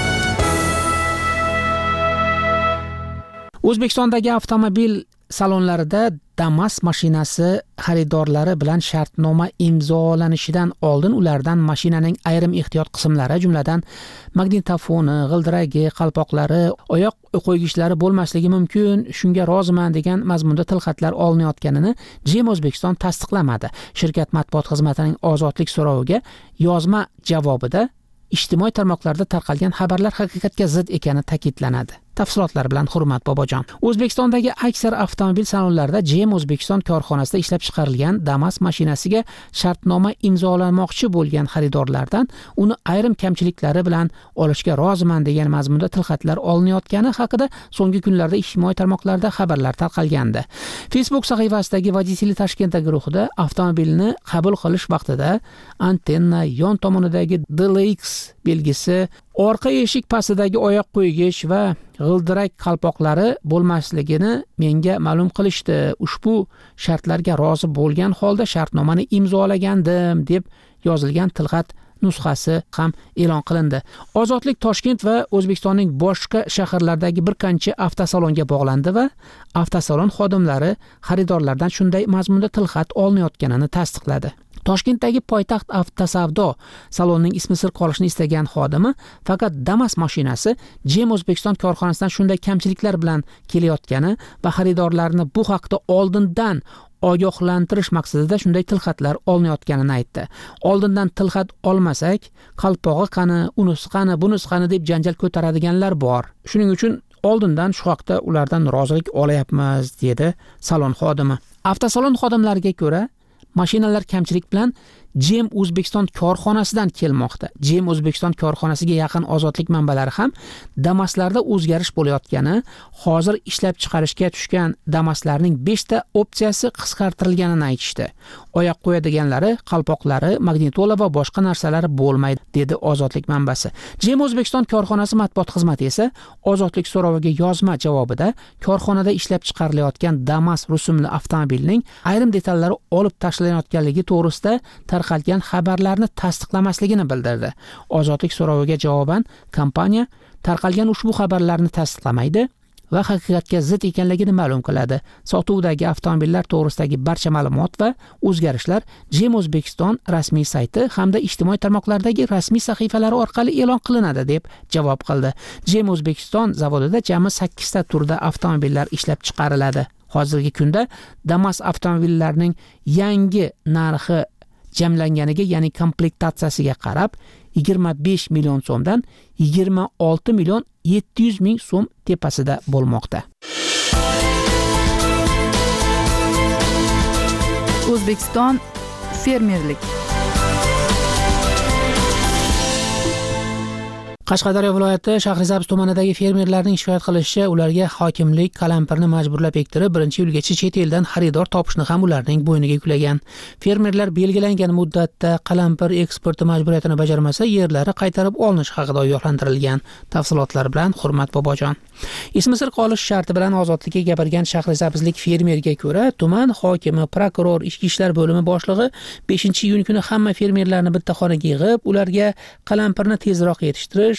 S15: O'zbekistondagi avtomobil salonlarida Damas mashinasi xaridorlari bilan shartnoma imzolanishidan oldin ulardan mashinaning ayrim ehtiyot qismlari, jumladan magnitofoni, g'ildiragi, qalpoqlari, oyoq qo'ygichlari bo'lmasligi mumkin, shunga roziman degan mazmunda tilxatlar olinayotganini J E M O'zbekiston tasdiqlamadi. Shirkat matbuot xizmatining ozodlik so'roviga yozma javobida ijtimoiy tarmoqlarda tarqalgan xabarlar haqiqatga zid ekani ta'kidlanadi. Tafsilotlar bilan Hurmat Bobojon. O'zbekistondagi aksar avtomobil salonlarida J E M O'zbekiston korxonasida ishlab chiqarilgan Damas mashinasiga shartnoma imzolamoqchi bo'lgan xaridorlardan uni ayrim kamchiliklari bilan olishga roziman degan mazmunda tilxatlar olinayotgani haqida so'nggi kunlarda ijtimoiy tarmoqlarda xabarlar tarqalgandi. Facebook sahifasidagi Vodители Toshkentda guruhida avtomobilni qabul qilish vaqtida antenna, yon tomonidagi D L X belgisi, orqa eshik pastidagi oyoq qo'ygich va g'ildirak qalpoqlari bo'lmasligini menga ma'lum qilishdi. Ushbu shartlarga rozi bo'lgan holda shartnomani imzolagandim deb yozilgan tilxat nusxasi ham e'lon qilindi. Ozodlik Toshkent va O'zbekistonning boshqa shaharlaridagi bir qancha avtosalonga bog'landi va avtosalon xodimlari xaridorlardan shunday mazmunda tilxat olinayotganini tasdiqladi. Toshkentdagi Poytaxt avtosavdo salonining ismi sir qolishini istagan xodimi faqat Damas mashinasi J E M O'zbekiston korxonasidan shunday kamchiliklar bilan kelayotgani va xaridorlarni bu haqda oldindan ogohlantirish maqsadida shunday tilxatlar olinayotganini aytdi. Oldindan tilxat olmasak, qalpog'i qani, unisi qani, bunisi qani deb janjal ko'taradiganlar bor. Shuning uchun oldindan shu haqda ulardan rozilik olayapmiz, dedi salon xodimi. Avtosalon xodimlariga ko'ra, mashinalar kamchilik bilan J E M O'zbekiston korxonasidan kelmoqda. J E M O'zbekiston korxonasiga yaqin ozodlik manbalari ham Damaslarda o'zgarish bo'layotgani, hozir ishlab chiqarishga tushgan Damaslarning besh ta opsiyasi qisqartirilganini aytishdi. Oyoq qo'yadiganlari, qalpoqlari, magnitola va boshqa narsalari bo'lmaydi, dedi ozodlik manbasi. J E M O'zbekiston korxonasi matbuot xizmati esa ozodlik so'roviga yozma javobida korxonada ishlab chiqarilayotgan Damas rusumli avtomobilning ayrim detallari olib tashlanayotganligi to'g'risida tarqalgan xabarlarni tasdiqlamasligini bildirdi. Ozodlik so'roviga javoban kompaniya tarqalgan ushbu xabarlarni tasdiqlamaydi va haqiqatga zid ekanligini ma'lum qiladi. Sotuvdagi avtomobillar to'g'risidagi barcha ma'lumot va o'zgarishlar J E M O'zbekiston rasmiy sayti hamda ijtimoiy tarmoqlardagi rasmiy sahifalari orqali e'lon qilinadi deb javob qildi. J E M O'zbekiston zavodida jami sakkiz ta turda avtomobillar ishlab chiqariladi. Hozirgi kunda Damas avtomobillarining yangi narxi jamlanganiga, ya'ni komplektatsiyasiga qarab yigirma besh million so'mdan yigirma olti million yetti yuz ming so'm tepasida bo'lmoqda.
S1: O'zbekiston fermerlik.
S15: Qashqadaryo viloyati Shahrisabz tumanidagi fermerlarning shikoyat qilishicha, ularga hokimlik qalampirni majburlab ektirib, birinchi yilgacha chet eldan xaridor topishni ham ularning bo'yniga yuklagan. Fermerlar belgilangan muddatda qalampir eksporti majburiyatini bajarmasa, yerlari qaytarib olinish haqida ogohlantirilgan. Tafsilotlar bilan Hurmat Bobojon. Ismi sir qolish sharti bilan ozodlikka gapirgan Shahrisabzlik fermerga ko'ra, tuman hokimi, prokuror, ichki ishlar bo'limi boshlig'i beshinchi iyun kuni hamma fermerlarni bitta xonaga yig'ib, ularga qalampirni tezroq yetishtirish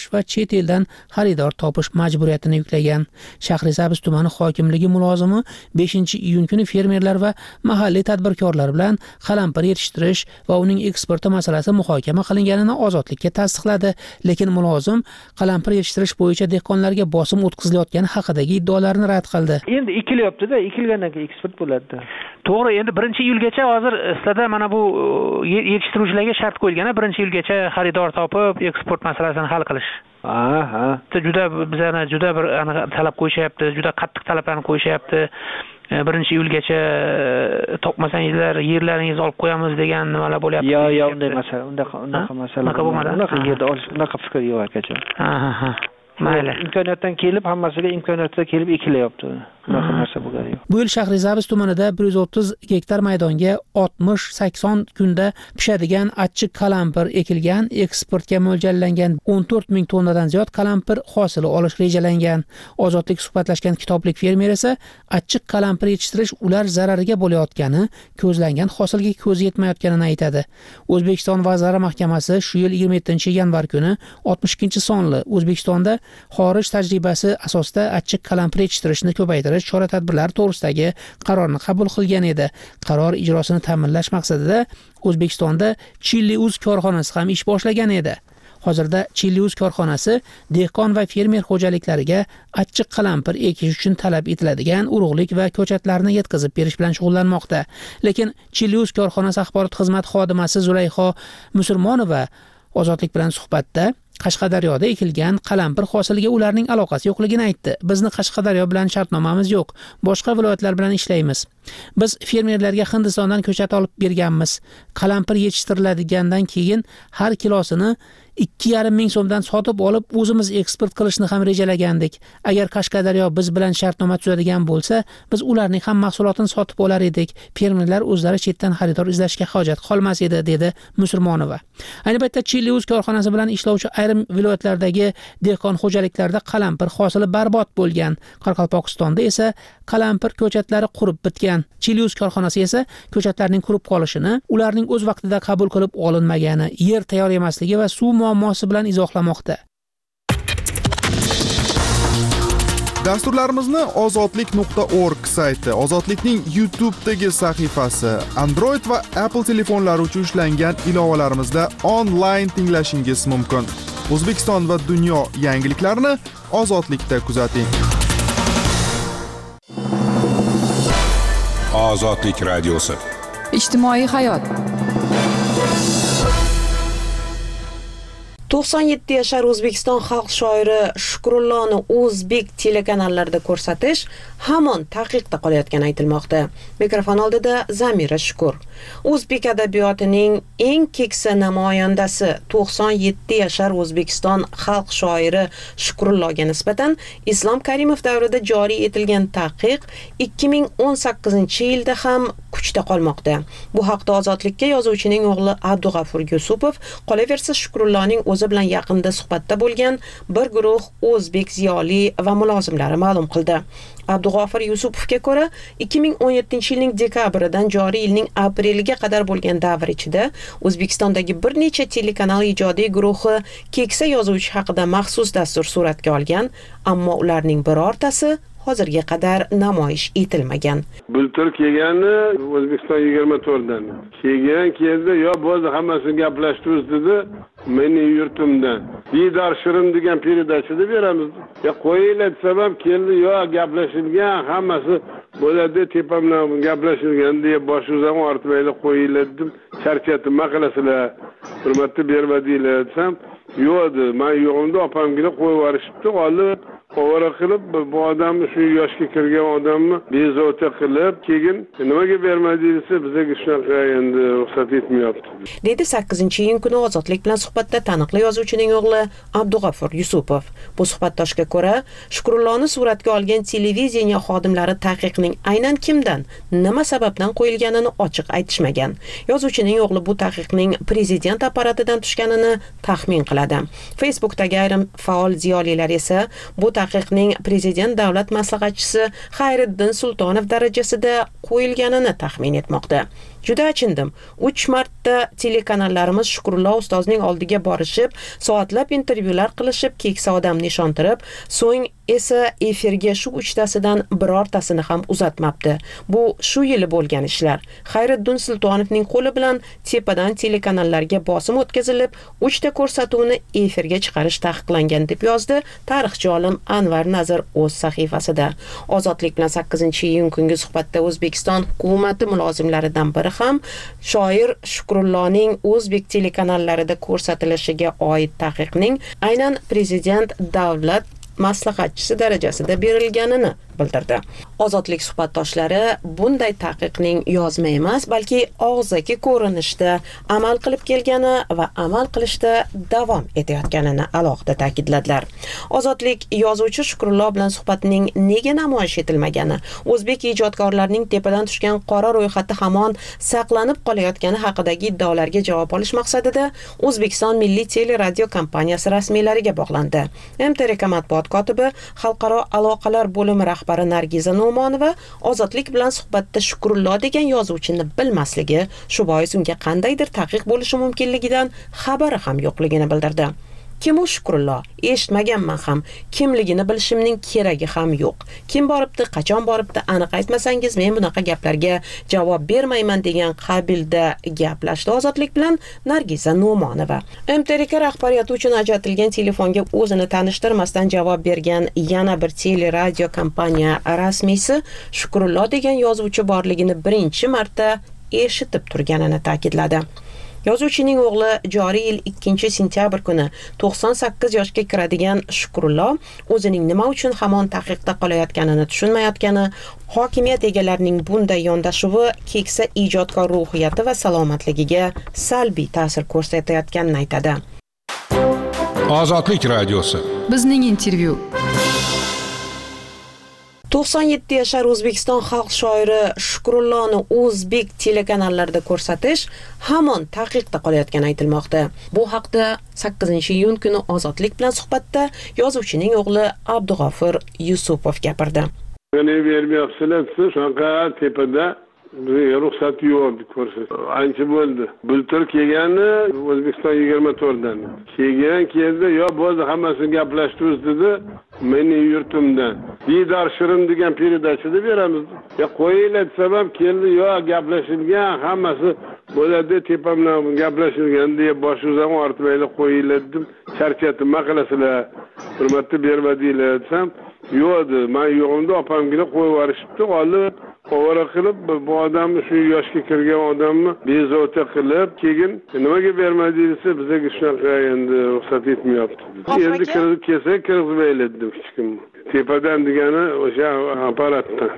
S15: yetishtirish va chet eldan xaridor topish majburiyatini yuklagan. Shahrisabz tumani hokimligi mulozimi beshinchi iyun kuni fermerlar va mahalliy tadbirkorlar bilan qalampir yetishtirish va uning eksporti masalasi muhokama qilinganini Ozodlikka tasdiqladi, lekin mulozim qalampir yetishtirish bo'yicha dehqonlarga bosim o'tkazilayotgani haqidagi iddaolarni rad qildi.
S16: Endi ekilyapti-da, ekilgandan keyin eksport bo'ladi. To'g'ri, endi birinchi iyulgacha hozir sizlarda mana bu yetishtiruvchilarga shart qo'yilgan, birinchi iyulgacha xaridor topib, eksport masalasini hal qilish. Ha, ha. Juda bizlarni juda bir talab qo'yishyapti, juda qattiq talablarni qo'yishyapti. birinchi iyulgacha topmasangizlar yerlaringizni olib qo'yamiz degan nimalar bo'lyapti. Yo, yo, unday masala, unaqa unaqa masala. Unaqa bo'lmadi. Unaqa yerda olish, unaqa fikr yo'q akajon. Ha, ha, ha. Mayli. Imkoniyatdan kelib, hammasiga imkoniyatda kelib ekilyapti. Unaqa narsa bo'lgani yo'q.
S15: Bu yil Shahrisabz tumanida bir yuz o'ttiz gektar maydonga oltmish sakson kunda pishadigan achchiq qalampir ekilgan, eksportga mo'ljallangan o'n to'rt ming tonnadan ziyod qalampir hosili olish rejalangan. Ozodlik suhbatlashgan kitoblik fermer esa achchiq qalampir yetishtirish ular zarariga bo'layotgani, ko'zlangan hosilga ko'zi yetmayotganini aytadi. O'zbekiston Vazirlar Mahkamasi shu yil yigirma yettinchi yanvar kuni oltmish ikkinchi sonli O'zbekistonda xorij tajribasi asosida achchiq qalampir yetishtirishni ko'paytirish chora-tadbirlar to'g'risidagi qarorni qabul qilgan edi. Qaror ijrosini ta'minlash maqsadida O'zbekistonda Chiliuz korxonasi ham ish boshlagan edi. Hozirda Chiliuz korxonasi dehqon va fermer xo'jaliklariga achchiq qalampir ekish uchun talab etiladigan urug'lik va ko'chatlarni yetkazib berish bilan shug'ullanmoqda. Lekin Chiliuz korxonasi axborot xizmati xodimasi Zulayho Musulmonova Ozodlik bilan suhbatda Qashqadaryoda ekilgan qalampir hosiliga ularning aloqasi yo'qligini aytdi. Bizni Qashqadaryo bilan shartnomamiz yo'q. Boshqa viloyatlar bilan ishlaymiz. Biz fermerlarga Hindistondan ko'chat olib berganmiz. Qalampir yetishtiriladigandan keyin har kilosini ikki yarim ming so'mdan sotib olib o'zimiz eksport qilishni ham rejalagandik. Agar Qashqadaryo biz bilan shartnoma tuzadigan bo'lsa, biz ularning ham mahsulotini sotib olar edik. Fermerlar o'zlari chetdan xaridor izlashga hojat qolmas edi, dedi Musulmonova. Ayni paytda Chiliuz korxonasi bilan ishlovchi ayrim viloyatlardagi dehqon xo'jaliklarda qalampir hosili barbod bo'lgan. Qoraqalpog'istonda esa qalampir ko'chatlari qurib bitgan. Chiliuz korxonasi esa ko'chatlarning qurib qolishini, ularning o'z vaqtida qabul qilib olinmagani, yer tayyor emasligi va suv muammosi bilan izohlamoqda.
S8: Dasturlarimizni ozodlik nuqta org sayti, Ozodlikning YouTube'dagi sahifasi, Android va Apple telefonlari uchun ishlangan ilovalarimizda onlayn tinglashingiz mumkin. O'zbekiston va dunyo yangiliklarini Ozodlikda kuzating.
S6: Ozodlik radiosi.
S1: Ijtimoiy hayot.
S5: to'qson yetti yashar O'zbekiston xalq shoiri Shukrullohni o'zbek telekanallarida ko'rsatish hamon taqiqda qolayotgani aytilmoqda. Mikrofon oldida Zamira Shukur. O'zbek adabiyotining eng keksa namoyandasi to'qson yetti yashar O'zbekiston xalq shoiri Shukrullohga nisbatan Islom Karimov davrida joriy etilgan taqiq ikki ming o'n sakkizinchi yilda ham kuchda qolmoqda. Bu haqda Ozodlikka yozuvchining o'g'li Abdug'afur Yusupov, qolaversa Shukrullohning o'zi bilan yaqinda suhbatda bo'lgan bir guruh o'zbek ziyoli va mulozimlari ma'lum qildi. Abdug'afur Yusupovga ko'ra, ikki ming o'n yettinchi yilning dekabridan joriy yilning apreliga qadar bo'lgan davr ichida O'zbekistondagi bir necha telekanal ijodiy guruhi keksa yozuvchi haqida maxsus dastur suratga olgan, ammo ularning birortasi hozirga qadar namoyish etilmagan.
S17: Bultur kelgani O'zbekiston yigirma to'rtdan. Kelgan keldi, yo bo'ldi hammasini gaplashtiramiz dedi. Mening yurtimdan. Didor Shirin degan peredachada beramiz. Ya qo'yinglar sabab keldi, yo gaplashilgan, hammasi bo'ladi, tepamdan gaplashilgan deb boshimizdan ortmaylar qo'yinglar dedim. Charchatib, nima qilasizlar? Hurmatni bermadinglar desam, yo'q, men yo'g'imda opamgina qo'yib yuborishibdi, olib ovora qilib bu odamni shu yoshga kirgan odamni bezovta qilib keyin nimaga bermadingiz desa bizga shunaqa endi ruxsat etmayapti
S5: dedi sakkizinchi iyun kuni Ozodlik bilan suhbatda taniqli yozuvchining o'g'li Abdug'afur Yusupov. Bu suhbatdoshga ko'ra, Shukrullohni suratga olgan televideniya xodimlari taqiqning aynan kimdan, nima sababdan qo'yilganini ochiq aytishmagan. Yozuvchining o'g'li bu taqiqning prezident apparatidan tushganini taxmin qiladi. Facebookdagi ayrim faol ziyolilar esa bu taqiqning prezident davlat maslahatchisi Xayriddin Sultonov darajasida qo'yilganini taxmin etmoqda. Juda achindim. uch marta telekanallarimiz Shukrullo ustozning oldiga borishib, soatlab intervyular qilishib, keksa odamni ishontirib, so'ng esa efirga shu uchtasidan birortasini ham uzatmabdi. Bu shu yili bo'lgan ishlar. Xayriddin Sultonovning qo'li bilan tepadan telekanallarga bosim o'tkazilib, uchta ko'rsatuvni efirga chiqarish taqiqlangan deb yozdi tarixchi olim Anvar Nazir o'z sahifasida. Ozodlik bilan sakkizinchi iyun kungi suhbatda O'zbekiston hukumati mulozimlaridan biri ham shoir Shukrulloning o'zbek telekanallarida ko'rsatilishiga oid taqiqning aynan prezident davlat maslahatchisi darajasida berilganini bildirdi. Ozodlik suhbatdoshlari bunday taqiqning yozma emas, balki og'zaki ko'rinishda amal qilib kelgani va amal qilishda davom etayotganini alohida ta'kidladilar. Ozodlik yozuvchi Shukrullo bilan suhbatning nega namoyish etilmagani, o'zbek ijodkorlarining tepadan tushgan qora ro'yxati hamon saqlanib qolayotgani haqidagi iddaolarga javob olish maqsadida O'zbekiston Milliy teleradio kompaniyasi rasmiylariga bog'landi. M T R K matbuot kotibi, xalqaro aloqalar bo'limi rahbari Nargiza No'monova Ozodlik bilan suhbatda Shukrullo degan yozuvchini bilmasligi, shu bois unga qandaydir taqiq bo'lishi mumkinligidan xabari ham yo'qligini bildirdi. Kim u Shukrullo? Eshitmaganman ham. Kimligini bilishimning keragi ham yo'q. Kim boribdi, qachon boribdi, aniq aytmasangiz men bunaqa gaplarga javob bermayman degan qabilda gaplashdi Ozodlik bilan Nargiza No'monova. M T R K rahbariyati uchun ajratilgan telefonga o'zini tanishtirmasdan javob bergan yana bir teleradio kompaniya rasmiysi Shukrullo degan yozuvchi borligini birinchi marta eshitib turganini ta'kidladi. Yozuvchining o'g'li joriy yil ikkinchi sentyabr kuni to'qson sakkiz yoshga kiradigan Shukrullo o'zining nima uchun hamon taqiqda qolayotganini tushunmayotgani, hokimiyat egalarining bunday yondashuvi keksa ijodkor ruhiyati va salomatligiga salbiy ta'sir ko'rsatayotganini aytadi.
S6: Ozodlik radiosi.
S1: Bizning intervyu.
S5: to'qson yetti yashar O'zbekiston xalq shoiri Shukrulloni o'zbek telekanallarida ko'rsatish hamon taqiqda qolayotgani aytilmoqda. Bu haqda sakkizinchi iyun kuni Ozodlik bilan suhbatda yozuvchining o'g'li Abdug'ofir Yusupov gapirdi.
S17: Meni bermayapsizlar, shunaqa tepada ruxsat yo'q ko'rsat. Ancha bo'ldi. Bultur kelgani O'zbekiston yigirma to'rtdan. Kelgan keldi, yo bo'ldi hammasini gaplashtiramiz dedi. Meni yurtimdan. Didor Shirin degan peridachida beramiz. Ya qo'yinglar desam keldi, yo gaplashilgan, hammasi bo'ladi, tepamdan gaplashilgan deb boshimdan ortmaylar qo'yinglar dedim. Charchatib, nima qilasizlar? Hurmatni bermadinglar desam, yo'q, men yo'g'imda opamgina qo'yib yuborishibdi, olib ovora qilib bu odamni shu yoshga kirgan odamni bezovta qilib keyin nimaga bermadingiz desa bizga shunaqa endi ruxsat etmayapti. Endi kirib kelsa kirgizmaylar dedim hech kim. Tepadan degani o'sha apparatdan.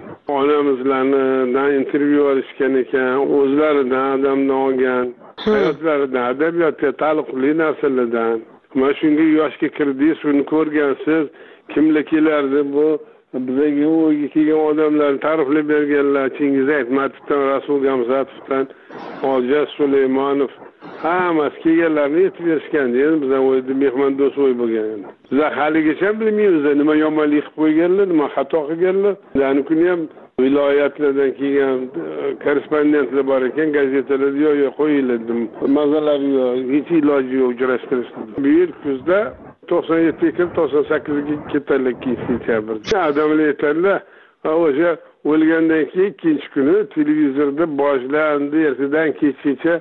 S17: Onamizlarni intervyu olishgan ekan, o'zlaridan odamdan olgan, hayotlaridan, adabiyotga taalluqli narsalardan. Mana shunga yoshga kirdingiz, shuni ko'rgansiz, kimlar kelardi bu bizga o'yga kelgan odamlarni ta'riflab berganlar, Chingiz Aytmatovdan, Rasul Gamzatovdan, Oljaz Sulaymonov, hammasi kelganlarni aytib berishgan. Endi bizdan o'yda mehmondo'st o'y bo'lgan. Biz haligacha bilmaymiz nima yomonlik qilib qo'yganlar, nima xato qilganlar. Ya'ni kuni ham viloyatlardan kelgan korrespondentlar bor ekan, gazetalarda yo'q, yo'q qo'yinglar dedim. Mazalari yo'q, hech iloji yo'q uchrashtirishdi. Bu yil kuzda to'qson yettiga kirib to'qson sakkizga ketadilar sentyabrda. Odamlar aytadilar, o'sha o'lgandan keyin ikkinchi kuni televizorda boshlandi, ertadan kechgacha.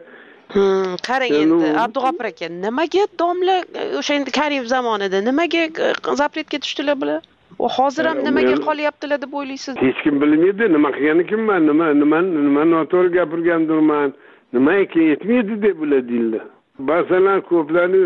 S5: Qarang endi Abdug'ofir aka, nimaga domla o'sha endi Karimov zamonida nimaga zapretga tushdilar bular? U hozir ham nimaga qolyaptilar deb o'ylaysiz?
S17: Hech kim bilmaydi, nima qilgani kimman, nima nima nima noto'g'ri gapirgandirman, nima ekan yetmaydi deb ular deydilar. Masalan, ko'plarni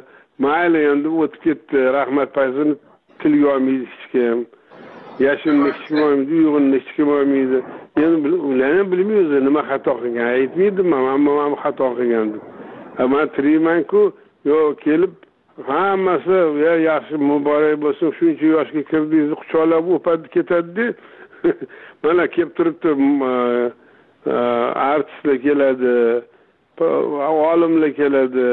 S17: mayli endi o'tib ketdi, rahmat paysini tilga olmaydi hech kim. Yashinni hech kim olmaydi, uyg'unni hech kim olmaydi. Endi ularni bilmaymiz nima xato qilgan. Aytmaydim, men xato qilgandim. Ammo tiriyman-ku, yo kelib hammasi ya yaxshi muborak bo'lsin, shuncha yoshga kirdingiz, quchoqlab o'padi ketadi. Mana kelib turibdi, artistlar keladi, olimlar keladi.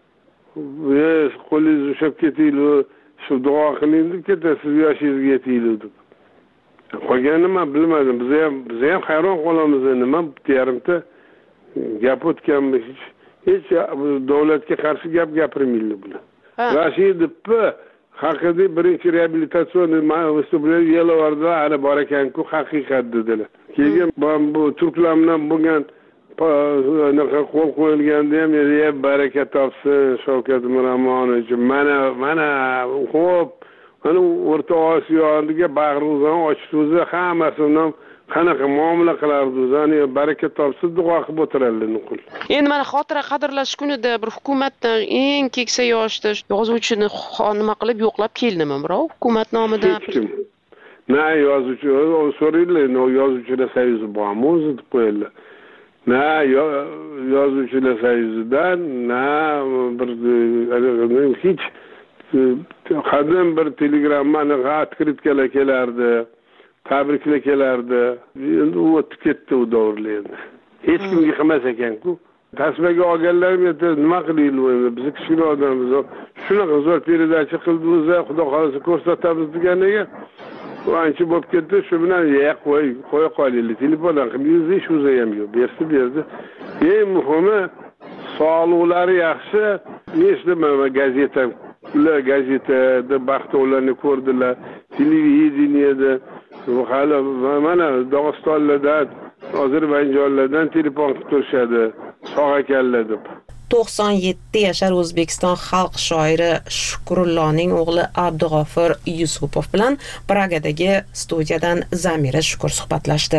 S17: Biz qo'lingiz ushab ketinglar, shu duo qiling deb ketasiz, yoshingizga yetinglar deb. Qolganini men bilmadim. Biz ham biz ham hayron qolamiz, nima yarimta gap o'tganmi hech hech davlatga qarshi gap gapirmaydi bular. Rashidovni haqida birinchi reabilitatsion vыступление Yelovarda ana bor ekan-ku haqiqat dedilar. Keyin bu turklar bilan bo'lgan anaqa qo'l qo'yilganda ham "Ey baraka topsin Shavkat Miromonovich, mana mana xo'p, mana O'rta Osiyoga bag'rimizni ochdi, hammasidan qanaqa muomala qilardi, o'zini baraka topsin duo qilib o'tirardi nuqul."
S5: Endi mana xotira qadrlash kunida bir hukumatdan eng keksa yoshda yozuvchini nima qilib yo'qlab keldimi birov hukumat nomidan?
S17: Na yozuvchi, so'raylar, no yozuvchilar soyuzi bormi o'zi deb qo'yadilar. Na yozuvchilar soyuzidan, na bir hech qadim bir telegrammani открыткаlar kelardi. Tabriklar kelardi. Endi u o'tib ketdi u davrlarda. Hech kimga qilmas ekan-ku. Tasmaga olganlar nima qilaylik, biz kichkina odammiz. Shunaqa zo'r peredachi qildingiz, xudo xolasa ko'rsatamiz deganiga u ancha bo'lib ketdi. Shu bilan "Ya qo'y, qo'ya qolaylik. Telefondan qilingiz ish o'zi ham yo'q. Bersi berdi. Eng muhimi sog'liqlari yaxshi. Eshitdim gazeta, ular gazetada baxtovlarni ko'rdilar, televideniyada hali mana Dog'istonlardan, Ozarbayjonlardan telefon qilib turishadi, sog' ekanlar deb.
S5: to'qson yetti yashar O'zbekiston xalq shoiri Shukrulloning o'g'li Abdug'ofir Yusupov bilan Pragadagi studiyadan Zamira Shukur suhbatlashdi.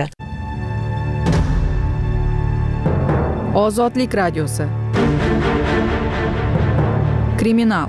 S1: Ozodlik radiosi. Kriminal.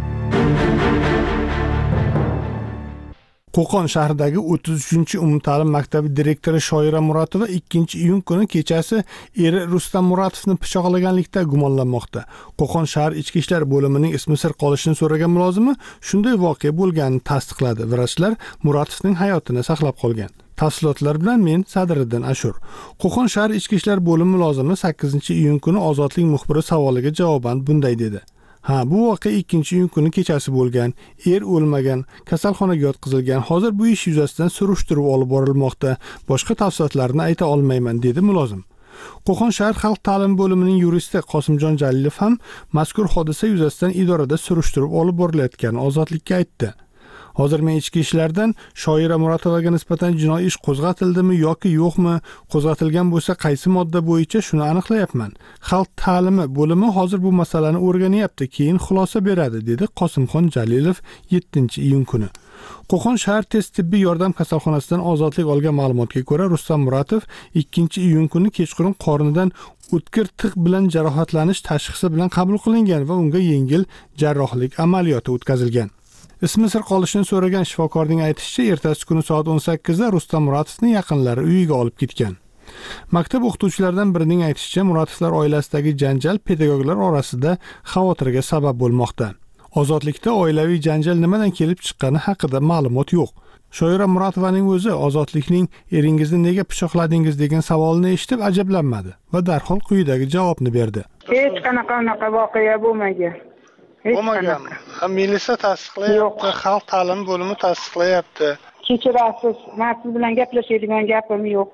S3: Qo'qon shahridagi o'ttiz uchinchi umumta'lim maktabi direktori Shoira Muratova ikkinchi iyun kuni kechasi eri Rustam Muratovni pichoqlaganlikda gumonlanmoqda. Qo'qon shahar ichki ishlar bo'limining ismi sir qolishini so'ragan mulozimi shunday voqea bo'lganini tasdiqladi. Vrachlar Muratovning hayotini saqlab qolgan. Tafsilotlar bilan men Sadriddin Ashur. Qo'qon shahar ichki ishlar bo'limi mulozimi sakkizinchi iyun kuni Ozodlik muxbiri savoliga javoban bunday dedi. Ha, bu voqea ikkinchi iyun kuni kechasi bo'lgan. Er o'lmagan, kasalxonaga yotqizilgan. Hozir bu ish yuzasidan surishtiruv olib borilmoqda. Boshqa tafsilotlarni ayta olmayman, dedi mulozim. Qo'qon shahar xalq ta'limi bo'limining yuristi Qosimjon Jalilov ham mazkur hodisa yuzasidan idorada surishtiruv olib borilayotganini Ozodlikka aytdi. Hozir men ichki ishlardan Shoira Muratovaga nisbatan jinoiy ish qo'zg'atildimi yoki yo'qmi, qo'zg'atilgan bo'lsa qaysi modda bo'yicha shuni aniqlayapman. Xalq ta'limi bo'limi hozir bu masalani o'rganyapti, keyin xulosa beradi, dedi Qosimxon Jalilov yettinchi iyun kuni. Qo'qon shahar tez tibbiy yordam kasalxonasidan Ozodlik olgan ma'lumotga ko'ra, Rustam Muratov ikkinchi iyun kuni kechqurun qornidan o'tkir tig' bilan jarohatlanish tashxisi bilan qabul qilingan va unga yengil jarrohlik amaliyoti o'tkazilgan. Ismi sir qolishini so'ragan shifokorning aytishicha, ertasi kuni soat o'n sakkizda Rustam Muratovni yaqinlari uyiga olib ketgan. Maktab o'qituvchilaridan birining aytishicha, Muratovlar oilasidagi janjal pedagoglar orasida xavotirga sabab bo'lmoqda. Ozodlikda oilaviy janjal nimadan kelib chiqqani haqida ma'lumot yo'q. Shoira Muratovaning o'zi Ozodlikning "Eringizni nega pichoqladingiz?" degan savolni eshitib ajablanmadi va darhol quyidagi javobni berdi.
S18: Hech qanaqa unaqa voqea bo'lmagan.
S2: Bo'lmagan. Militsiya tasdiqlayapti, xalq ta'limi bo'limi tasdiqlayapti.
S18: Kechirasiz, men siz bilan gaplashadigan gapim yo'q,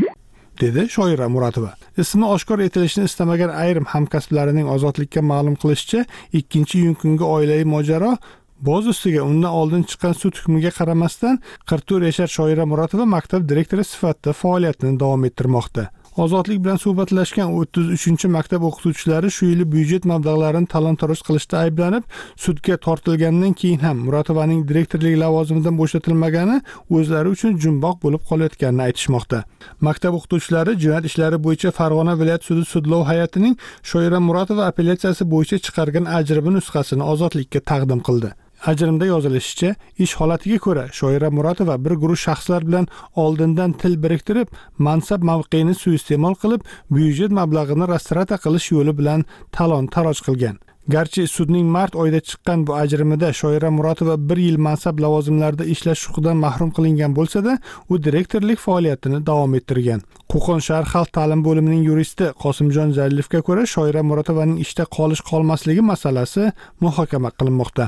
S3: dedi Shoira Muratova. Ismi oshkor etilishini istamagan ayrim hamkasblarining Ozodlikka ma'lum qilishicha, ikkinchi iyun kungi oilaviy mojaro boz ustiga undan oldin chiqqan sud hukmiga qaramasdan qirq to'rt yashar Shoira Muratova maktab direktori sifatida faoliyatini davom ettirmoqda. Ozodlik bilan suhbatlashgan o'ttiz uchinchi maktab o'qituvchilari shu yil byudjet mablag'larini talon-toroj qilishda ayblanib, sudga tortilgandan keyin ham Muratovaning direktorlik lavozimidan bo'shatilmagani o'zlari uchun jumboq bo'lib qolayotganini aytishmoqda. Maktab o'qituvchilari jinoyat ishlari bo'yicha Farg'ona viloyat sudi sudlov hay'atining Shoira Muratova apellyatsiyasi bo'yicha chiqargan ajribi nusxasini Ozodlikka taqdim qildi. Ajrimda yozilishicha, ish holatiga ko'ra Shoira Muratova bir guruh shaxslar bilan oldindan til biriktirib, mansab mavqeini suiiste'mol qilib, byudjet mablag'ini rastrata qilish yo'li bilan talon-taroj qilgan. Garchi sudning mart oyida chiqqan bu ajrimida Shoira Muratova bir yil mansab lavozimlarida ishlash huquqidan mahrum qilingan bo'lsa-da, u direktorlik faoliyatini davom ettirgan. Qo'qon shahar xalq ta'limi bo'limining yuristi Qosimjon Jalilovga ko'ra, Shoira Muratovaning ishda qolish qolmasligi masalasi muhokama qilinmoqda.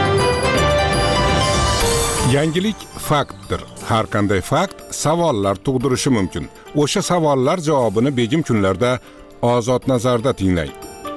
S6: Yangilik faktdir. Har qanday fakt savollar tug'dirishi mumkin. O'sha savollar javobini begim kunlarda Ozod nazarda tinglang.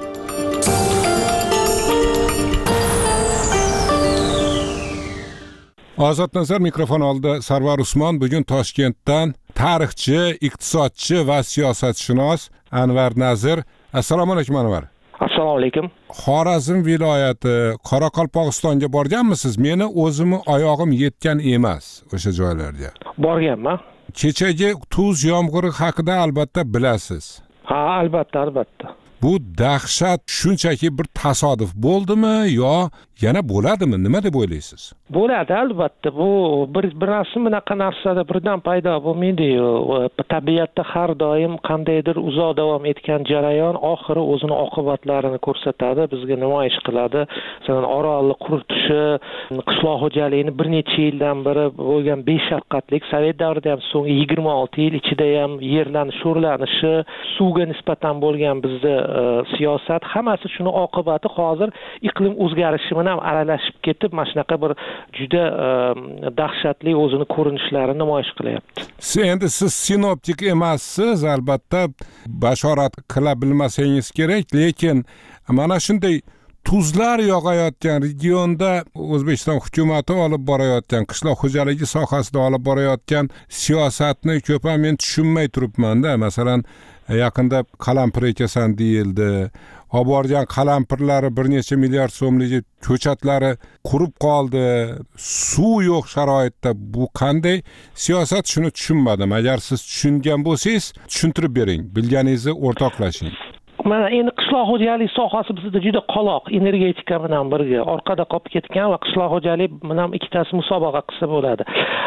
S6: Ozod nazar mikrofon oldida Sarvar Usmon. Bugun Toshkentdan tarixchi, iqtisodchi va siyosatshunos Anvar Nazir. Assalomu alaykum Anvar.
S19: Assalomu alaykum.
S6: Xorazm viloyati, Qoraqalpog'istonga borganmisiz? Meni o'zimni oyog'im yetgan emas o'sha joylarga.
S19: Borganman.
S6: Kechagi tuz yomg'iri haqida albatta bilasiz.
S19: Ha, albatta, albatta.
S6: Bu dahshat shunchaki bir tasodif bo'ldimi yo yana bo'ladimi? Nima deb o'ylaysiz?
S19: Bo'ladi albatta. Bu bir bir narsa bunaqa narsada birdan paydo bo'lmaydi-yu. Tabiatda har doim qandaydir uzoq davom etgan jarayon oxiri o'zini oqibatlarini ko'rsatadi, bizga namoyish qiladi. Masalan, Orolni quritishi, qishloq xo'jaligini bir necha yildan beri bo'lgan beshafqatlik, Sovet davrida ham so'nggi yigirma olti yil ichida ham yerlarning sho'rlanishi, suvga nisbatan bo'lgan bizda siyosat, hammasi shuni oqibati hozir iqlim o'zgarishi bilan aralashib ketib, mana shunaqa bir juda dahshatli o'zini ko'rinishlarini namoyish qilyapti.
S6: Endi siz sinoptik emassiz, albatta bashorat qila bilmasangiz kerak, lekin mana shunday tuzlar yog'ayotgan regionda O'zbekiston hukumati olib borayotgan, qishloq xo'jaligi sohasida olib borayotgan siyosatni ko'p ham men tushunmay turibman-da. Masalan, yaqinda qalampir ekasan deyildi. Olib borgan qalampirlari bir necha milliard so'mlik ko'chatlari qurib qoldi. Suv yo'q sharoitda. Bu qanday siyosat, shuni tushunmadim. Agar siz tushungan bo'lsangiz, tushuntirib bering. Bilganingizni o'rtoqlashing.
S19: Mana endi qishloq xo'jalik sohasi bizda juda qoloq, energetika bilan birga orqada qolib ketgan va qishloq xo'jalik bilan ikkitasi musobaqa qilsa bo'ladi.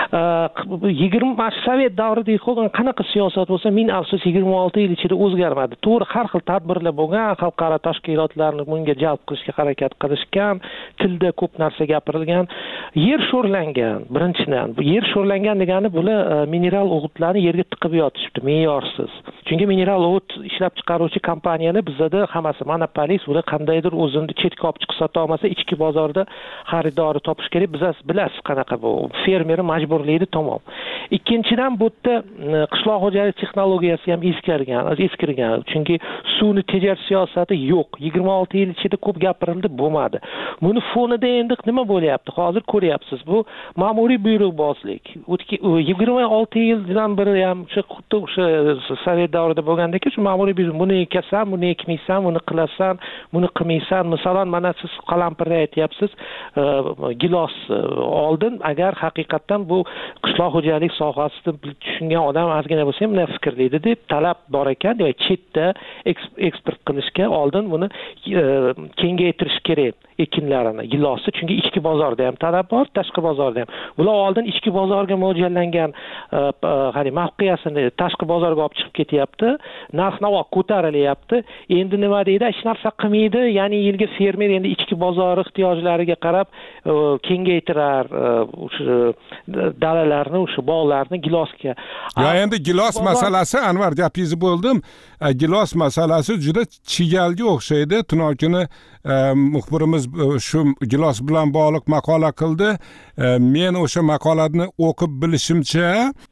S19: yigirma Sovet davridagi qolgan qanaqa siyosat bo'lsa, ming afsus yigirma olti yil ichida o'zgarmadi. To'g'ri, har xil tadbirlar bo'lgan, xalqaro tashkilotlarni bunga jalb qilishga harakat qilishgan, tilda ko'p narsa gapirilgan. Yer sho'rlangan, birinchidan. Bu yer sho'rlangan degani bular mineral o'g'itlarni yerga tiqib yotishibdi, me'yorsiz. Chunki mineral o'g'it ishlab chiqaruvchi kompaniyalar bizda hammasi monopolist, ular qandaydir o'zini chetga olib chiqib sota olmasa, ichki bozorda xaridori topish kerak. Biz bilasiz qanaqa bu. Fermer majburlaydi, tamom. Ikkinchidan bu yerda qishloq xo'jalik texnologiyasi ham eskirgan, eskirgan. Chunki suvni tejash siyosati yo'q. yigirma olti yil ichida ko'p gapirildi, bo'lmadi. Buni fonida endi nima bo'lyapti? Hozir ko'ryapsiz. Bu ma'muriy buyruqbozlik. yigirma olti yildan beri ham shu xuddi o'sha Sovet davrida bo'lgandek, shu ma'muriy buyruq, buni ekasan, buni ekmaysan, buni qilasan, buni qilmaysan. Masalan, mana siz qalampirni aytyapsiz, gilos oldin agar haqiqatdan bu qishloq xo'jalik sohasida tushungan odam ozgina bo'lsa ham bunday fikrlaydi deb talab bor ekan, va chetda eksport qilishga oldin buni kengaytirish kerak ekinlarini, gilosni, chunki ichki bozorda ham talab bor, tashqi bozorda ham. Bular oldin ichki bozorga mo'ljallangan qani mavqiyasini tashqi bozorga olib chiqib ketyapti, narx-navo ko'tarilyapti. Endi nima deydi? Hech narsa qilmaydi, ya'ni yilga fermer endi ichki bozor ehtiyojlariga qarab kengaytirar o'sha dalalarni, o'sha bog'larni gilosga.
S6: Ya endi gilos masalasi, Anvar, gapingizni bo'ldim. Gilos masalasi juda chigalga o'xshaydi. Tunov kuni muxbirimiz shu gilos bilan bog'liq maqola qildi. Men o'sha maqolani o'qib bilishimcha,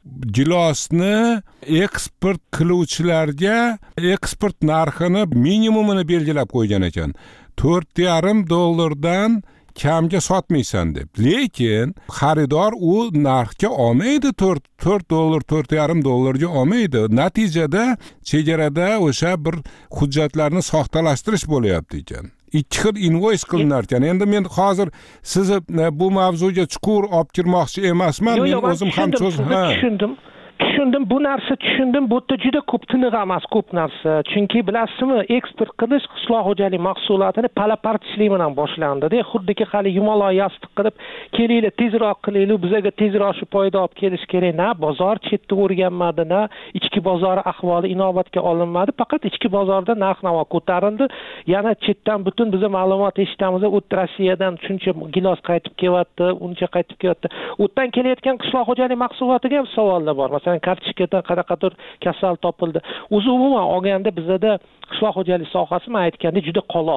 S6: gilosni eksport qiluvchilarga eksport narxini minimumini belgilab qo'ygan ekan. to'rt yarim dollardan kamga sotmaysan deb. Lekin xaridor u narxga olmaydi, to'rt dollar, to'rt yarim dollarga olmaydi. Natijada chegarada o'sha bir hujjatlarni soxtalashtirish bo'lyapti ekan. Ikki xil invoice qilinar ekan. Endi men hozir sizni bu mavzuga chuqur olib kirmoqchi emasman. Men o'zim ham
S19: tushundim. Tushundim, bu narsa tushundim. Bu yerda juda ko'p tiniq emas, ko'p narsa. Chunki bilasizmi, eksport qilish qishloq xo'jalik mahsulotini palapartishlik bilan boshlandi-da. Xuddiki hali yumaloq yostiq qilib, kelinglar tezroq qilaylik, bizga tezroq shu foyda olib kelish kerak. Na bozor chetda o'rganmadi, na ichki bozor ahvoli inobatga olinmadi. Faqat ichki bozorda narx-navo ko'tarildi. Yana chetdan butun biz ma'lumot eshitamiz, o't Rossiyadan shuncha gilos qaytib kelyapti, uncha qaytib kelyapti. O'tdan kelayotgan qishloq xo'jalik mahsulotiga ham savollar bor. Masalan, kartochkadan qanaqadir kasal topildi. O'zi umuman olganda bizda qishloq xo'jalik sohasi men aytganda juda qoloq.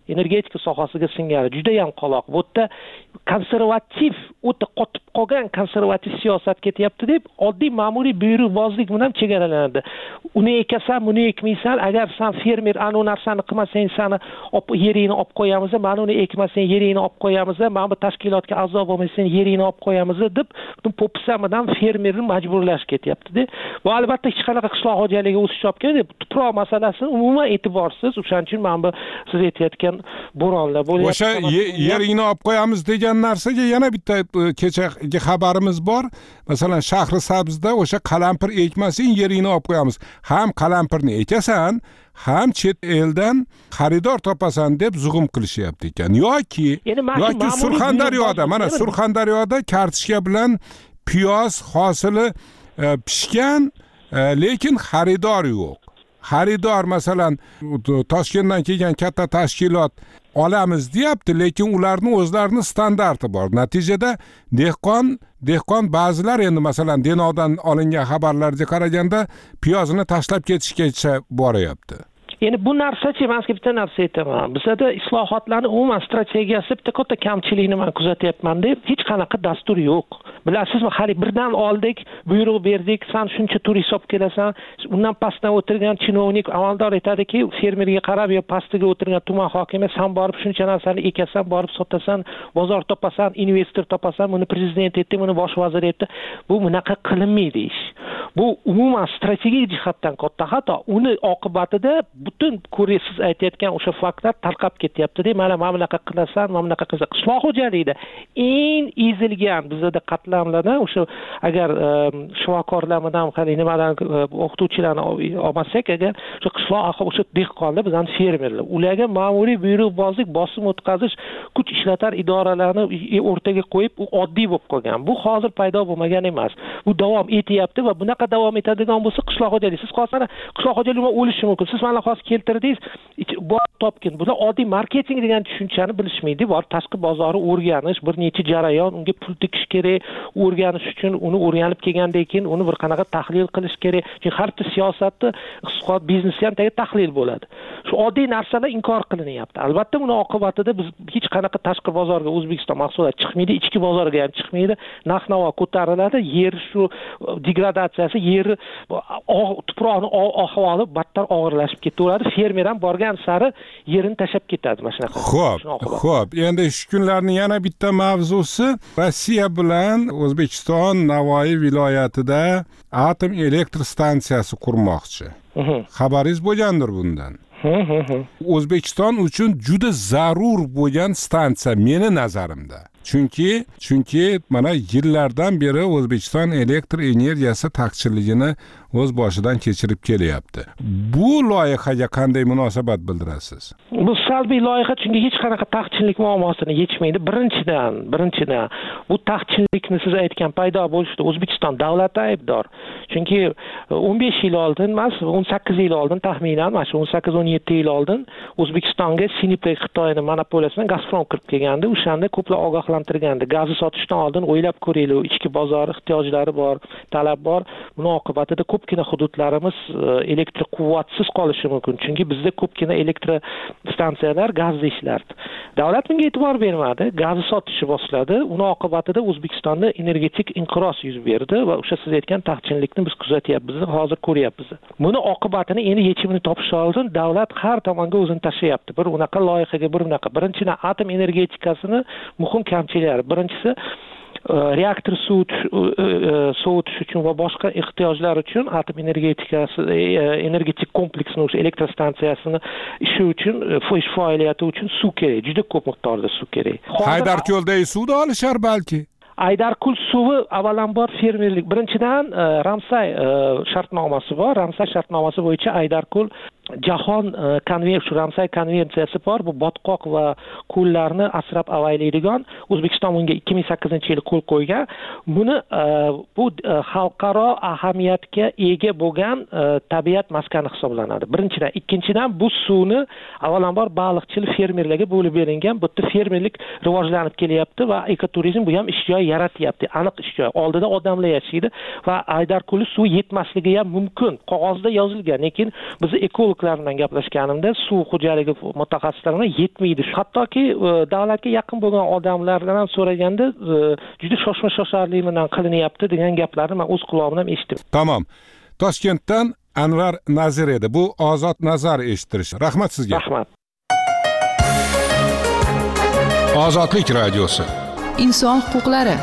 S19: energetika sohasiga singari juda ham qoloq. Bu yerda konservativ, o'ta qotib qolgan konservativ siyosat ketyapti deb oddiy ma'muriy buyruqbozlik bilan chegaralanadi. Uni ekasan, buni ekmaysan, agar sen fermer ana u narsani qilmasang, seni yeringni olib qo'yamiz, mana uni ekmasang yeringni olib qo'yamiz, mana bu tashkilotga a'zo bo'lmasang yeringni olib qo'yamiz deb butun popisa bilan fermerni majburlash ketyapti-da. Bu albatta hech qanaqa qishloq xo'jaligi o'sish olib keladi. Tuproq masalasi umuman e'tiborsiz. O'shaning uchun mana bu siz aytayotgan bo'ronlar bo'lyapti.
S6: O'sha yeringni olib qo'yamiz degan narsaga yana bitta kechagi xabarimiz bor. Masalan, Shahrisabzda o'sha qalampir ekmasang yeringni olib qo'yamiz. Ham qalampirni ekasan, ham chet eldan xaridor topasan deb zug'um qilishyapti ekan. Yoki yoki Surxondaryoda, mana Surxondaryoda kartoshka bilan piyoz hosili pishgan, lekin xaridor yo'q. Xaridor masalan Toshkentdan kelgan katta tashkilot olamiz deyapti, lekin ularning o'zlarining standarti bor. Natijada dehqon dehqon ba'zilar endi masalan Denodan olingan xabarlarga qaraganda piyozni tashlab ketishgacha boryapti.
S19: Endi bu narsachi, men sizga bitta narsa aytaman. Bizda islohotlarning umuman strategiyasi bitta katta kamchilikni men kuzatyapman deb hech qanaqa dastur yo'q. Bilasizmi, hali birdan oldik, buyruq berdik, sen shuncha turist olib kelasan, undan pastdan o'tirgan chinovnik amaldor aytadiki, fermerga qarab yo pastiga o'tirgan tuman hokimi, sen borib shuncha narsani ekasan, borib sotasan, bozor topasan, investor topasan, buni prezident aytdi, buni bosh vazir aytdi. Bu bunaqa qilinmaydi ish. Bu umuman strategik jihatdan katta xato. Uni oqibatida butun ko'rasiz aytayotgan o'sha faktlar tarqab ketyapti-da. Mana mana bunaqa qilasan, mana bunaqa qilsa. Qishloq xo'jaligida eng ezilgan bizda qatlamlardan o'sha agar shifokorlar bilan hali nimadan o'qituvchilarni olmasak, agar o'sha qishloq aholi, o'sha dehqonlar, bizning fermerlar, ularga ma'muriy buyruqbozlik, bosim o'tkazish, kuch ishlatar idoralarni o'rtaga qo'yib, u oddiy bo'lib qolgan. Bu hozir paydo bo'lmagan emas. Bu davom etyapti va bunaqa davom etadigan bo'lsa qishloq xo'jaligi, siz qolsana qishloq xo'jaligi o'lishi mumkin. Siz mana hozir keltirdingiz, bor topkin. Bular oddiy marketing degan tushunchani bilishmaydi. Bor tashqi bozorni o'rganish, bir necha jarayon, unga pul tikish kerak, o'rganish uchun uni o'rganib kelgandan keyin uni bir qanaqa tahlil qilish kerak. Chunki har bir siyosatni, iqtisod, biznesni ham tahlil bo'ladi. Shu oddiy narsalar inkor qilinyapti. Albatta buni oqibatida biz hech qanaqa tashqi bozorga O'zbekiston mahsulotlari chiqmaydi, ichki bozorga ham chiqmaydi. Narx-navo ko'tariladi, yer shu degradatsiyasi, yer tuproqning ahvoli battar og'irlashib ketaveradi. Fermer ham borgan sari yerini tashab ketadi mana shunaqa.
S6: Xo'p, xo'p. Endi shu kunlarning yana bitta mavzusi Rossiya bilan O'zbekiston Navoiy viloyatida atom elektr stansiyasi qurmoqchi. Xabaringiz bo'lgandir bundan. O'zbekiston uchun juda zarur bo'lgan stansiya meni nazarimda. Chunki chunki mana yillardan beri O'zbekiston elektr energiyasi taqchilligini o'z boshidan kechirib kelyapti. Bu loyihaga qanday munosabat bildirasiz?
S19: Bu salbiy loyiha, chunki hech qanaqa taqchillik muammosini yechmaydi. Birinchidan, birinchidan bu taqchillikni siz aytgan paydo bo'lishda O'zbekiston davlati aybdor. Chunki o'n besh yil oldin emas, o'n sakkiz yil oldin taxminan, mana shu o'n sakkiz o'n yetti yil oldin O'zbekistonga Sinopec Xitoyning monopoliyasidan Gazprom kirib kelgandi. O'shanda ko'plar ogohlantirgandi. Gazni sotishdan oldin o'ylab ko'raylik, ichki bozor ehtiyojlari bor, talab bor. Buni oqibatida ko'pgina hududlarimiz elektr quvvatsiz qolishi mumkin. Chunki bizda ko'pgina elektr stansiyalar gazda ishlardi. Davlat bunga e'tibor bermadi, gazni sotishni boshladi. Uni oqibatida O'zbekistonda energetik inqiroz yuz berdi va o'sha siz aytgan taqchillikni biz kuzatyapmiz, hozir ko'ryapmiz. Buni oqibatini endi yechimini topish uchun davlat har tomonga o'zini tashlayapti. Bir unaqa loyihaga, bir unaqa. Birinchidan atom energetikasini muhim kamchiliklari. Birinchisi reaktor sovutish uchun va boshqa ehtiyojlar uchun atom energetikasi energetik kompleksni o'sha elektr stansiyasini ishi uchun ish faoliyati uchun suv kerak, juda ko'p miqdorda suv kerak.
S6: Haydarko'ldagi suvni olishar balki.
S19: Aydarko'l suvi avvalambor fermerlik. Birinchidan Ramsay shartnomasi bor. Ramsay shartnomasi bo'yicha Aydarko'l jahon konvensiyasi, Ramsay konvensiyasi bor. Bu botqoq va ko'llarni asrab avaylaydigan. O'zbekiston bunga ikki ming sakkizinchi yil qo'l qo'ygan. Buni bu xalqaro ahamiyatga ega bo'lgan tabiat maskani hisoblanadi. Birinchidan, ikkinchidan bu suvni avvalambor baliqchilik fermerlarga bo'lib berilgan. Bu yerda fermerlik rivojlanib kelyapti va ekoturizm bu ham ish joyi yaratyapti. Aniq ish joyi. Oldida odamlar yashaydi va Aydarko'l suvi yetmasligi ham mumkin. Qog'ozda yozilgan, lekin biz ekol ekologlari bilan gaplashganimda suv xo'jaligi mutaxassislari bilan yetmaydi. Hattoki davlatga yaqin bo'lgan odamlardan ham so'raganda juda shoshma shosharlik bilan qilinyapti degan gaplarni men o'z quloqim bilan eshitdim.
S6: Tamom. Toshkentdan Anvar Nazir edi. Bu Ozod Nazar eshittirish. Rahmat sizga.
S19: Rahmat.
S6: Ozodlik radiosi.
S1: Inson huquqlari.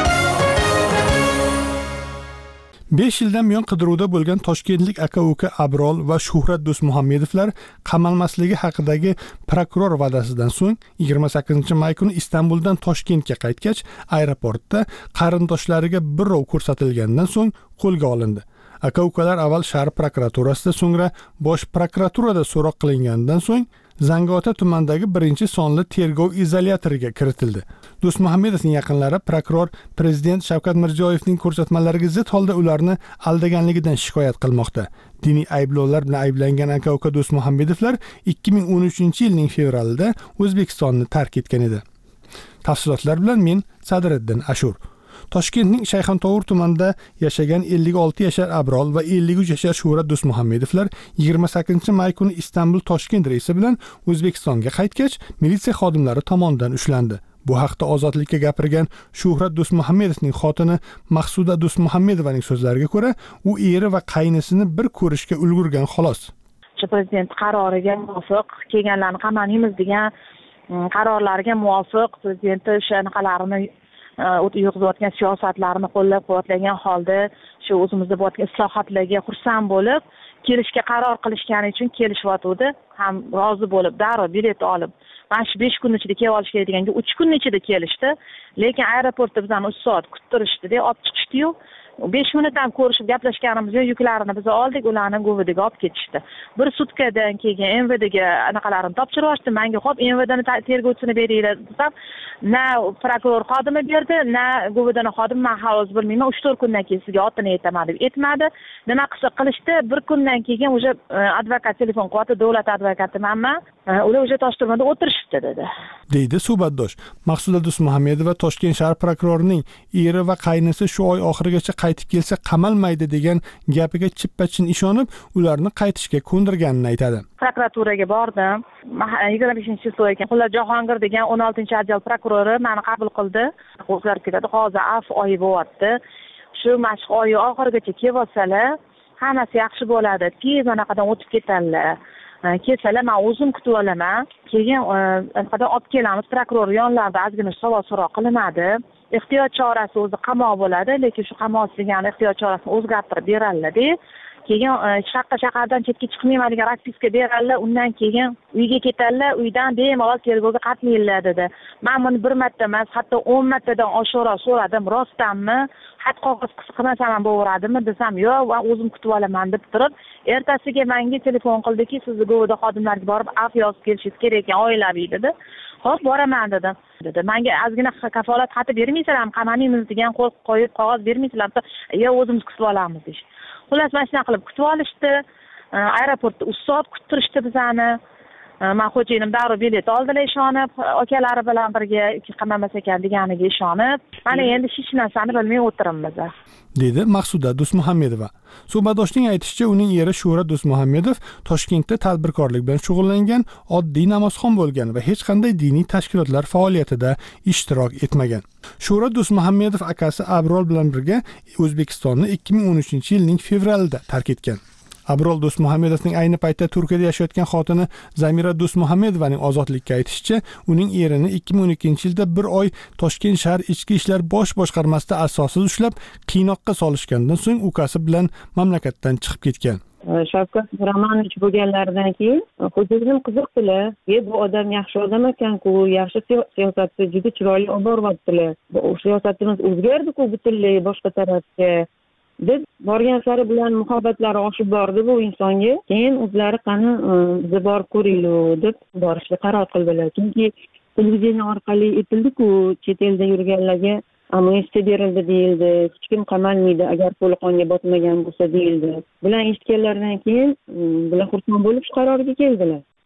S2: besh yildan buyon qidiruvda bo'lgan toshkentlik aka-uka Abrol va Shuhrat Do'stmuhammedovlar qamalmasligi haqidagi prokuror va'dasidan so'ng yigirma sakkizinchi may kuni Istanbuldan Toshkentga qaytgach, aeroportda qarindoshlariga birov ko'rsatilgandan so'ng qo'lga olindi. Aka-ukalar avval shahar prokuraturasida, so'ngra bosh prokuraturada so'roq qilingandan so'ng Zangiota tumanidagi birinchi sonli tergov izolyatoriga kiritildi. Do'stmuhammedovning yaqinlari prokuror prezident Shavkat Mirziyoyevning ko'rsatmalariga zid holda ularni aldaganligidan shikoyat qilmoqda. Diniy ayblovlar bilan ayblangan aka-uka Do'stmuhammedovlar ikki ming o'n uchinchi yilning fevralida O'zbekistonni tark etgan edi. Tafsilotlar bilan men Sadriddin Ashur. Toshkentning Shayxontohur tumanida yashagan ellik olti yashar Abrol va ellik uch yashar Shuhrat Do'stmuhammedovlar yigirma sakkizinchi may kuni Istanbul Toshkent reysi bilan O'zbekistonga qaytgach, militsiya xodimlari tomonidan ushlandi. Bu haqda Ozodlikka gapirgan Shuhrat Do'stmuhammedovning xotini Maqsuda Do'stmuhammedovaning so'zlariga ko'ra, u eri va qaynisini bir ko'rishga ulgurgan xolos.
S18: Prezident qaroriga muvofiq kelganlarni qamaymiz degan qarorlarga muvofiq prezident o'sha anaqalarini yurg'izayotgan siyosatlarni qo'llab-quvvatlagan holda shu o'zimizda bo'layotgan islohotlarga xursand bo'lib, kelishga qaror qilishgani uchun kelishayotdi. Ham rozi bo'lib, darrov bilet olib, mana shu besh kun ichida kelib olish kerak deganga uch kun ichida kelishdi. Lekin aeroportda bizani uch soat kuttirishdi-da, olib chiqishdi-yu. besh minut ham ko'rishib gaplashganimiz yo'q, yuklarini biz oldik, ularni Govidaga olib ketishdi. Bir sutkadan keyin M V Dga anaqalarini topshirib yuborishdi. Menga xo'p M V Dni tergovchini beringlar desam, na prokuror xodimi berdi, na Govidani xodimi, men hozir bilmayman, uch to'rt kundan keyin sizga otini aytaman deb aytmadi. Nima qilsa qilishdi, bir kundan keyin o'sha advokat telefon qilyapti, davlat advokati manman, ular o'sha Toshturmada o'tirishibdi dedi.
S2: Deydi suhbatdosh. Maqsuda Do'stmuhammedova Toshkent shahar prokurorining eri va qaynisi shu oy oxirigacha qaytib kelsa qamalmaydi degan gapiga chippa-chin ishonib, ularni qaytishga ko'ndirganini aytadi.
S18: Prokuraturaga bordim. yigirma beshinchi chizda ekan. Xullas Jahongir degan o'n oltinchi otdel prokurori meni qabul qildi. O'zgarib ketadi. Hozir af oyi bo'lyapti. Shu mashq oyi oxirigacha kelsalar, hammasi yaxshi bo'ladi. Tez anaqadan o'tib ketadilar. Kelsalar men o'zim kutib olaman. Keyin anaqadan olib kelamiz. Prokuror yonlarida ozgina savol so'roq qilinadi. Ehtiyot chorasi o'zi qamoq bo'ladi, lekin shu qamoq degan ehtiyot chorasini o'zgartirib beradilar-da. Keyin shaqqa shahardan chetga chiqmayman degan raspiska beradilar, undan keyin uyga ketadilar, uydan bemalol tergovga qatnayinglar dedi. Men buni bir marta emas, hatto o'n martadan oshiqroq so'radim, rostdanmi? Xat qog'oz qilmasam ham bo'laveradimi desam, yo'q, men o'zim kutib olaman deb turib, ertasiga menga telefon qildiki, sizni Govida xodimlariga borib af yozib kelishingiz kerak ekan, oilaviy dedi. Xo'p, boraman dedim. Dedi, menga ozgina kafolat xati bermaysizlarmi, qamanimiz degan qo'l qo'yib qog'oz bermaysizlarmi? Yo'q, o'zimiz kutib olamiz deydi. Xullas, mana shunday qilib kutib olishdi. Aeroportda uch soat kuttirishdi bizani. Men xo'jayinim darrov bilet oldilar ishonib, akalari bilan birga qamamas ekan deganiga ishonib, mana endi hech narsani bilmay o'tiribmiz.
S2: Dedi Maqsuda Do'stmuhammedova. Suhbatdoshning aytishicha, uning eri Shuhrat Do'stmuhammedov Toshkentda tadbirkorlik bilan shug'ullangan oddiy namozxon bo'lgan va hech qanday diniy tashkilotlar faoliyatida ishtirok etmagan. Shuhrat Do'stmuhammedov akasi Abrol bilan birga O'zbekistonni ikki ming o'n uchinchi yilning fevralida tark etgan. Abrol Do'stmuhammedovning ayni paytda Turkiyada yashayotgan xotini Zamira Do'stmuhammedovaning Ozodlikka aytishicha, uning erini ikki ming o'n ikkinchi yilda bir oy Toshkent shahar ichki ishlar bosh boshqarmasida asossiz ushlab, qiynoqqa solishgandan so'ng ukasi bilan mamlakatdan chiqib ketgan.
S20: Shavkat Miromonovich bo'lganlaridan keyin xo'jayinim qiziqdilar. Bu odam yaxshi odam ekan-ku, yaxshi siyosatni juda chiroyli olib boryaptilar. Bu siyosatimiz o'zgardi-ku butunlay boshqa tarafga. deb borgan sari bilan muhabbatlari oshib bordi bu insonga. Keyin o'zlari qani bizni borib ko'ringlar deb borishga qaror qildilar. Chunki televideniya orqali aytildi-ku, chet elda yurganlarga amnistiya berildi deyildi, hech kim qamalmaydi agar to'lqonga botmagan bo'lsa deyildi. Bular eshitganlaridan keyin bular xursand bo'lib shu qarorga keldilar.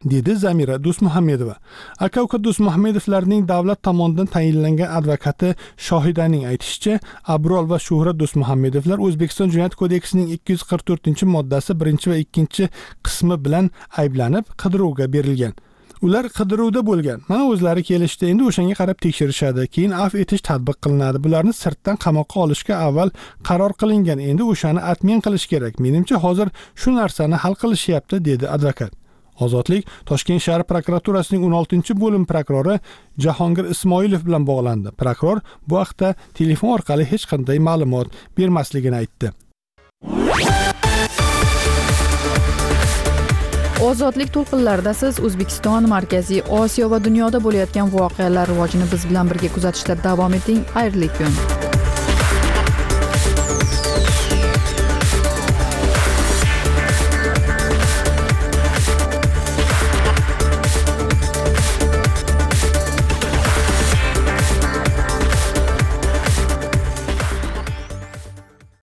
S2: dedi Zamira Do'stmuhammedova. Aka-uka Do'stmuhammedovlarning davlat tomonidan tayinlangan advokati Shohidaning aytishicha, Abrol va Shuhrat Do'stmuhammedovlar O'zbekiston Jinoyat kodeksining ikki yuz qirq to'rtinchi moddasi birinchi va ikkinchi qismi bilan ayblanib qidiruvga berilgan. Ular qidiruvda bo'lgan. Mana o'zlari kelishdi, endi o'shanga qarab tekshirishadi, keyin afv etish tatbiq qilinadi. Bularni sirtdan qamoqqa olishga avval qaror qilingan. Endi o'shani atmen qilish kerak. Menimcha hozir shu narsani hal qilishyapti, dedi advokat. Ozodlik Toshkent shahar prokuraturasining o'n oltinchi bo'lim prokurori Jahongir Ismoilov bilan bog'landi. Prokuror bu haqda telefon orqali hech qanday ma'lumot bermasligini aytdi.
S1: Ozodlik to'lqinlarida siz O'zbekiston, Markaziy Osiyo va dunyoda bo'layotgan voqealar rivojini biz bilan birga kuzatishda davom eting. Xayrli kun.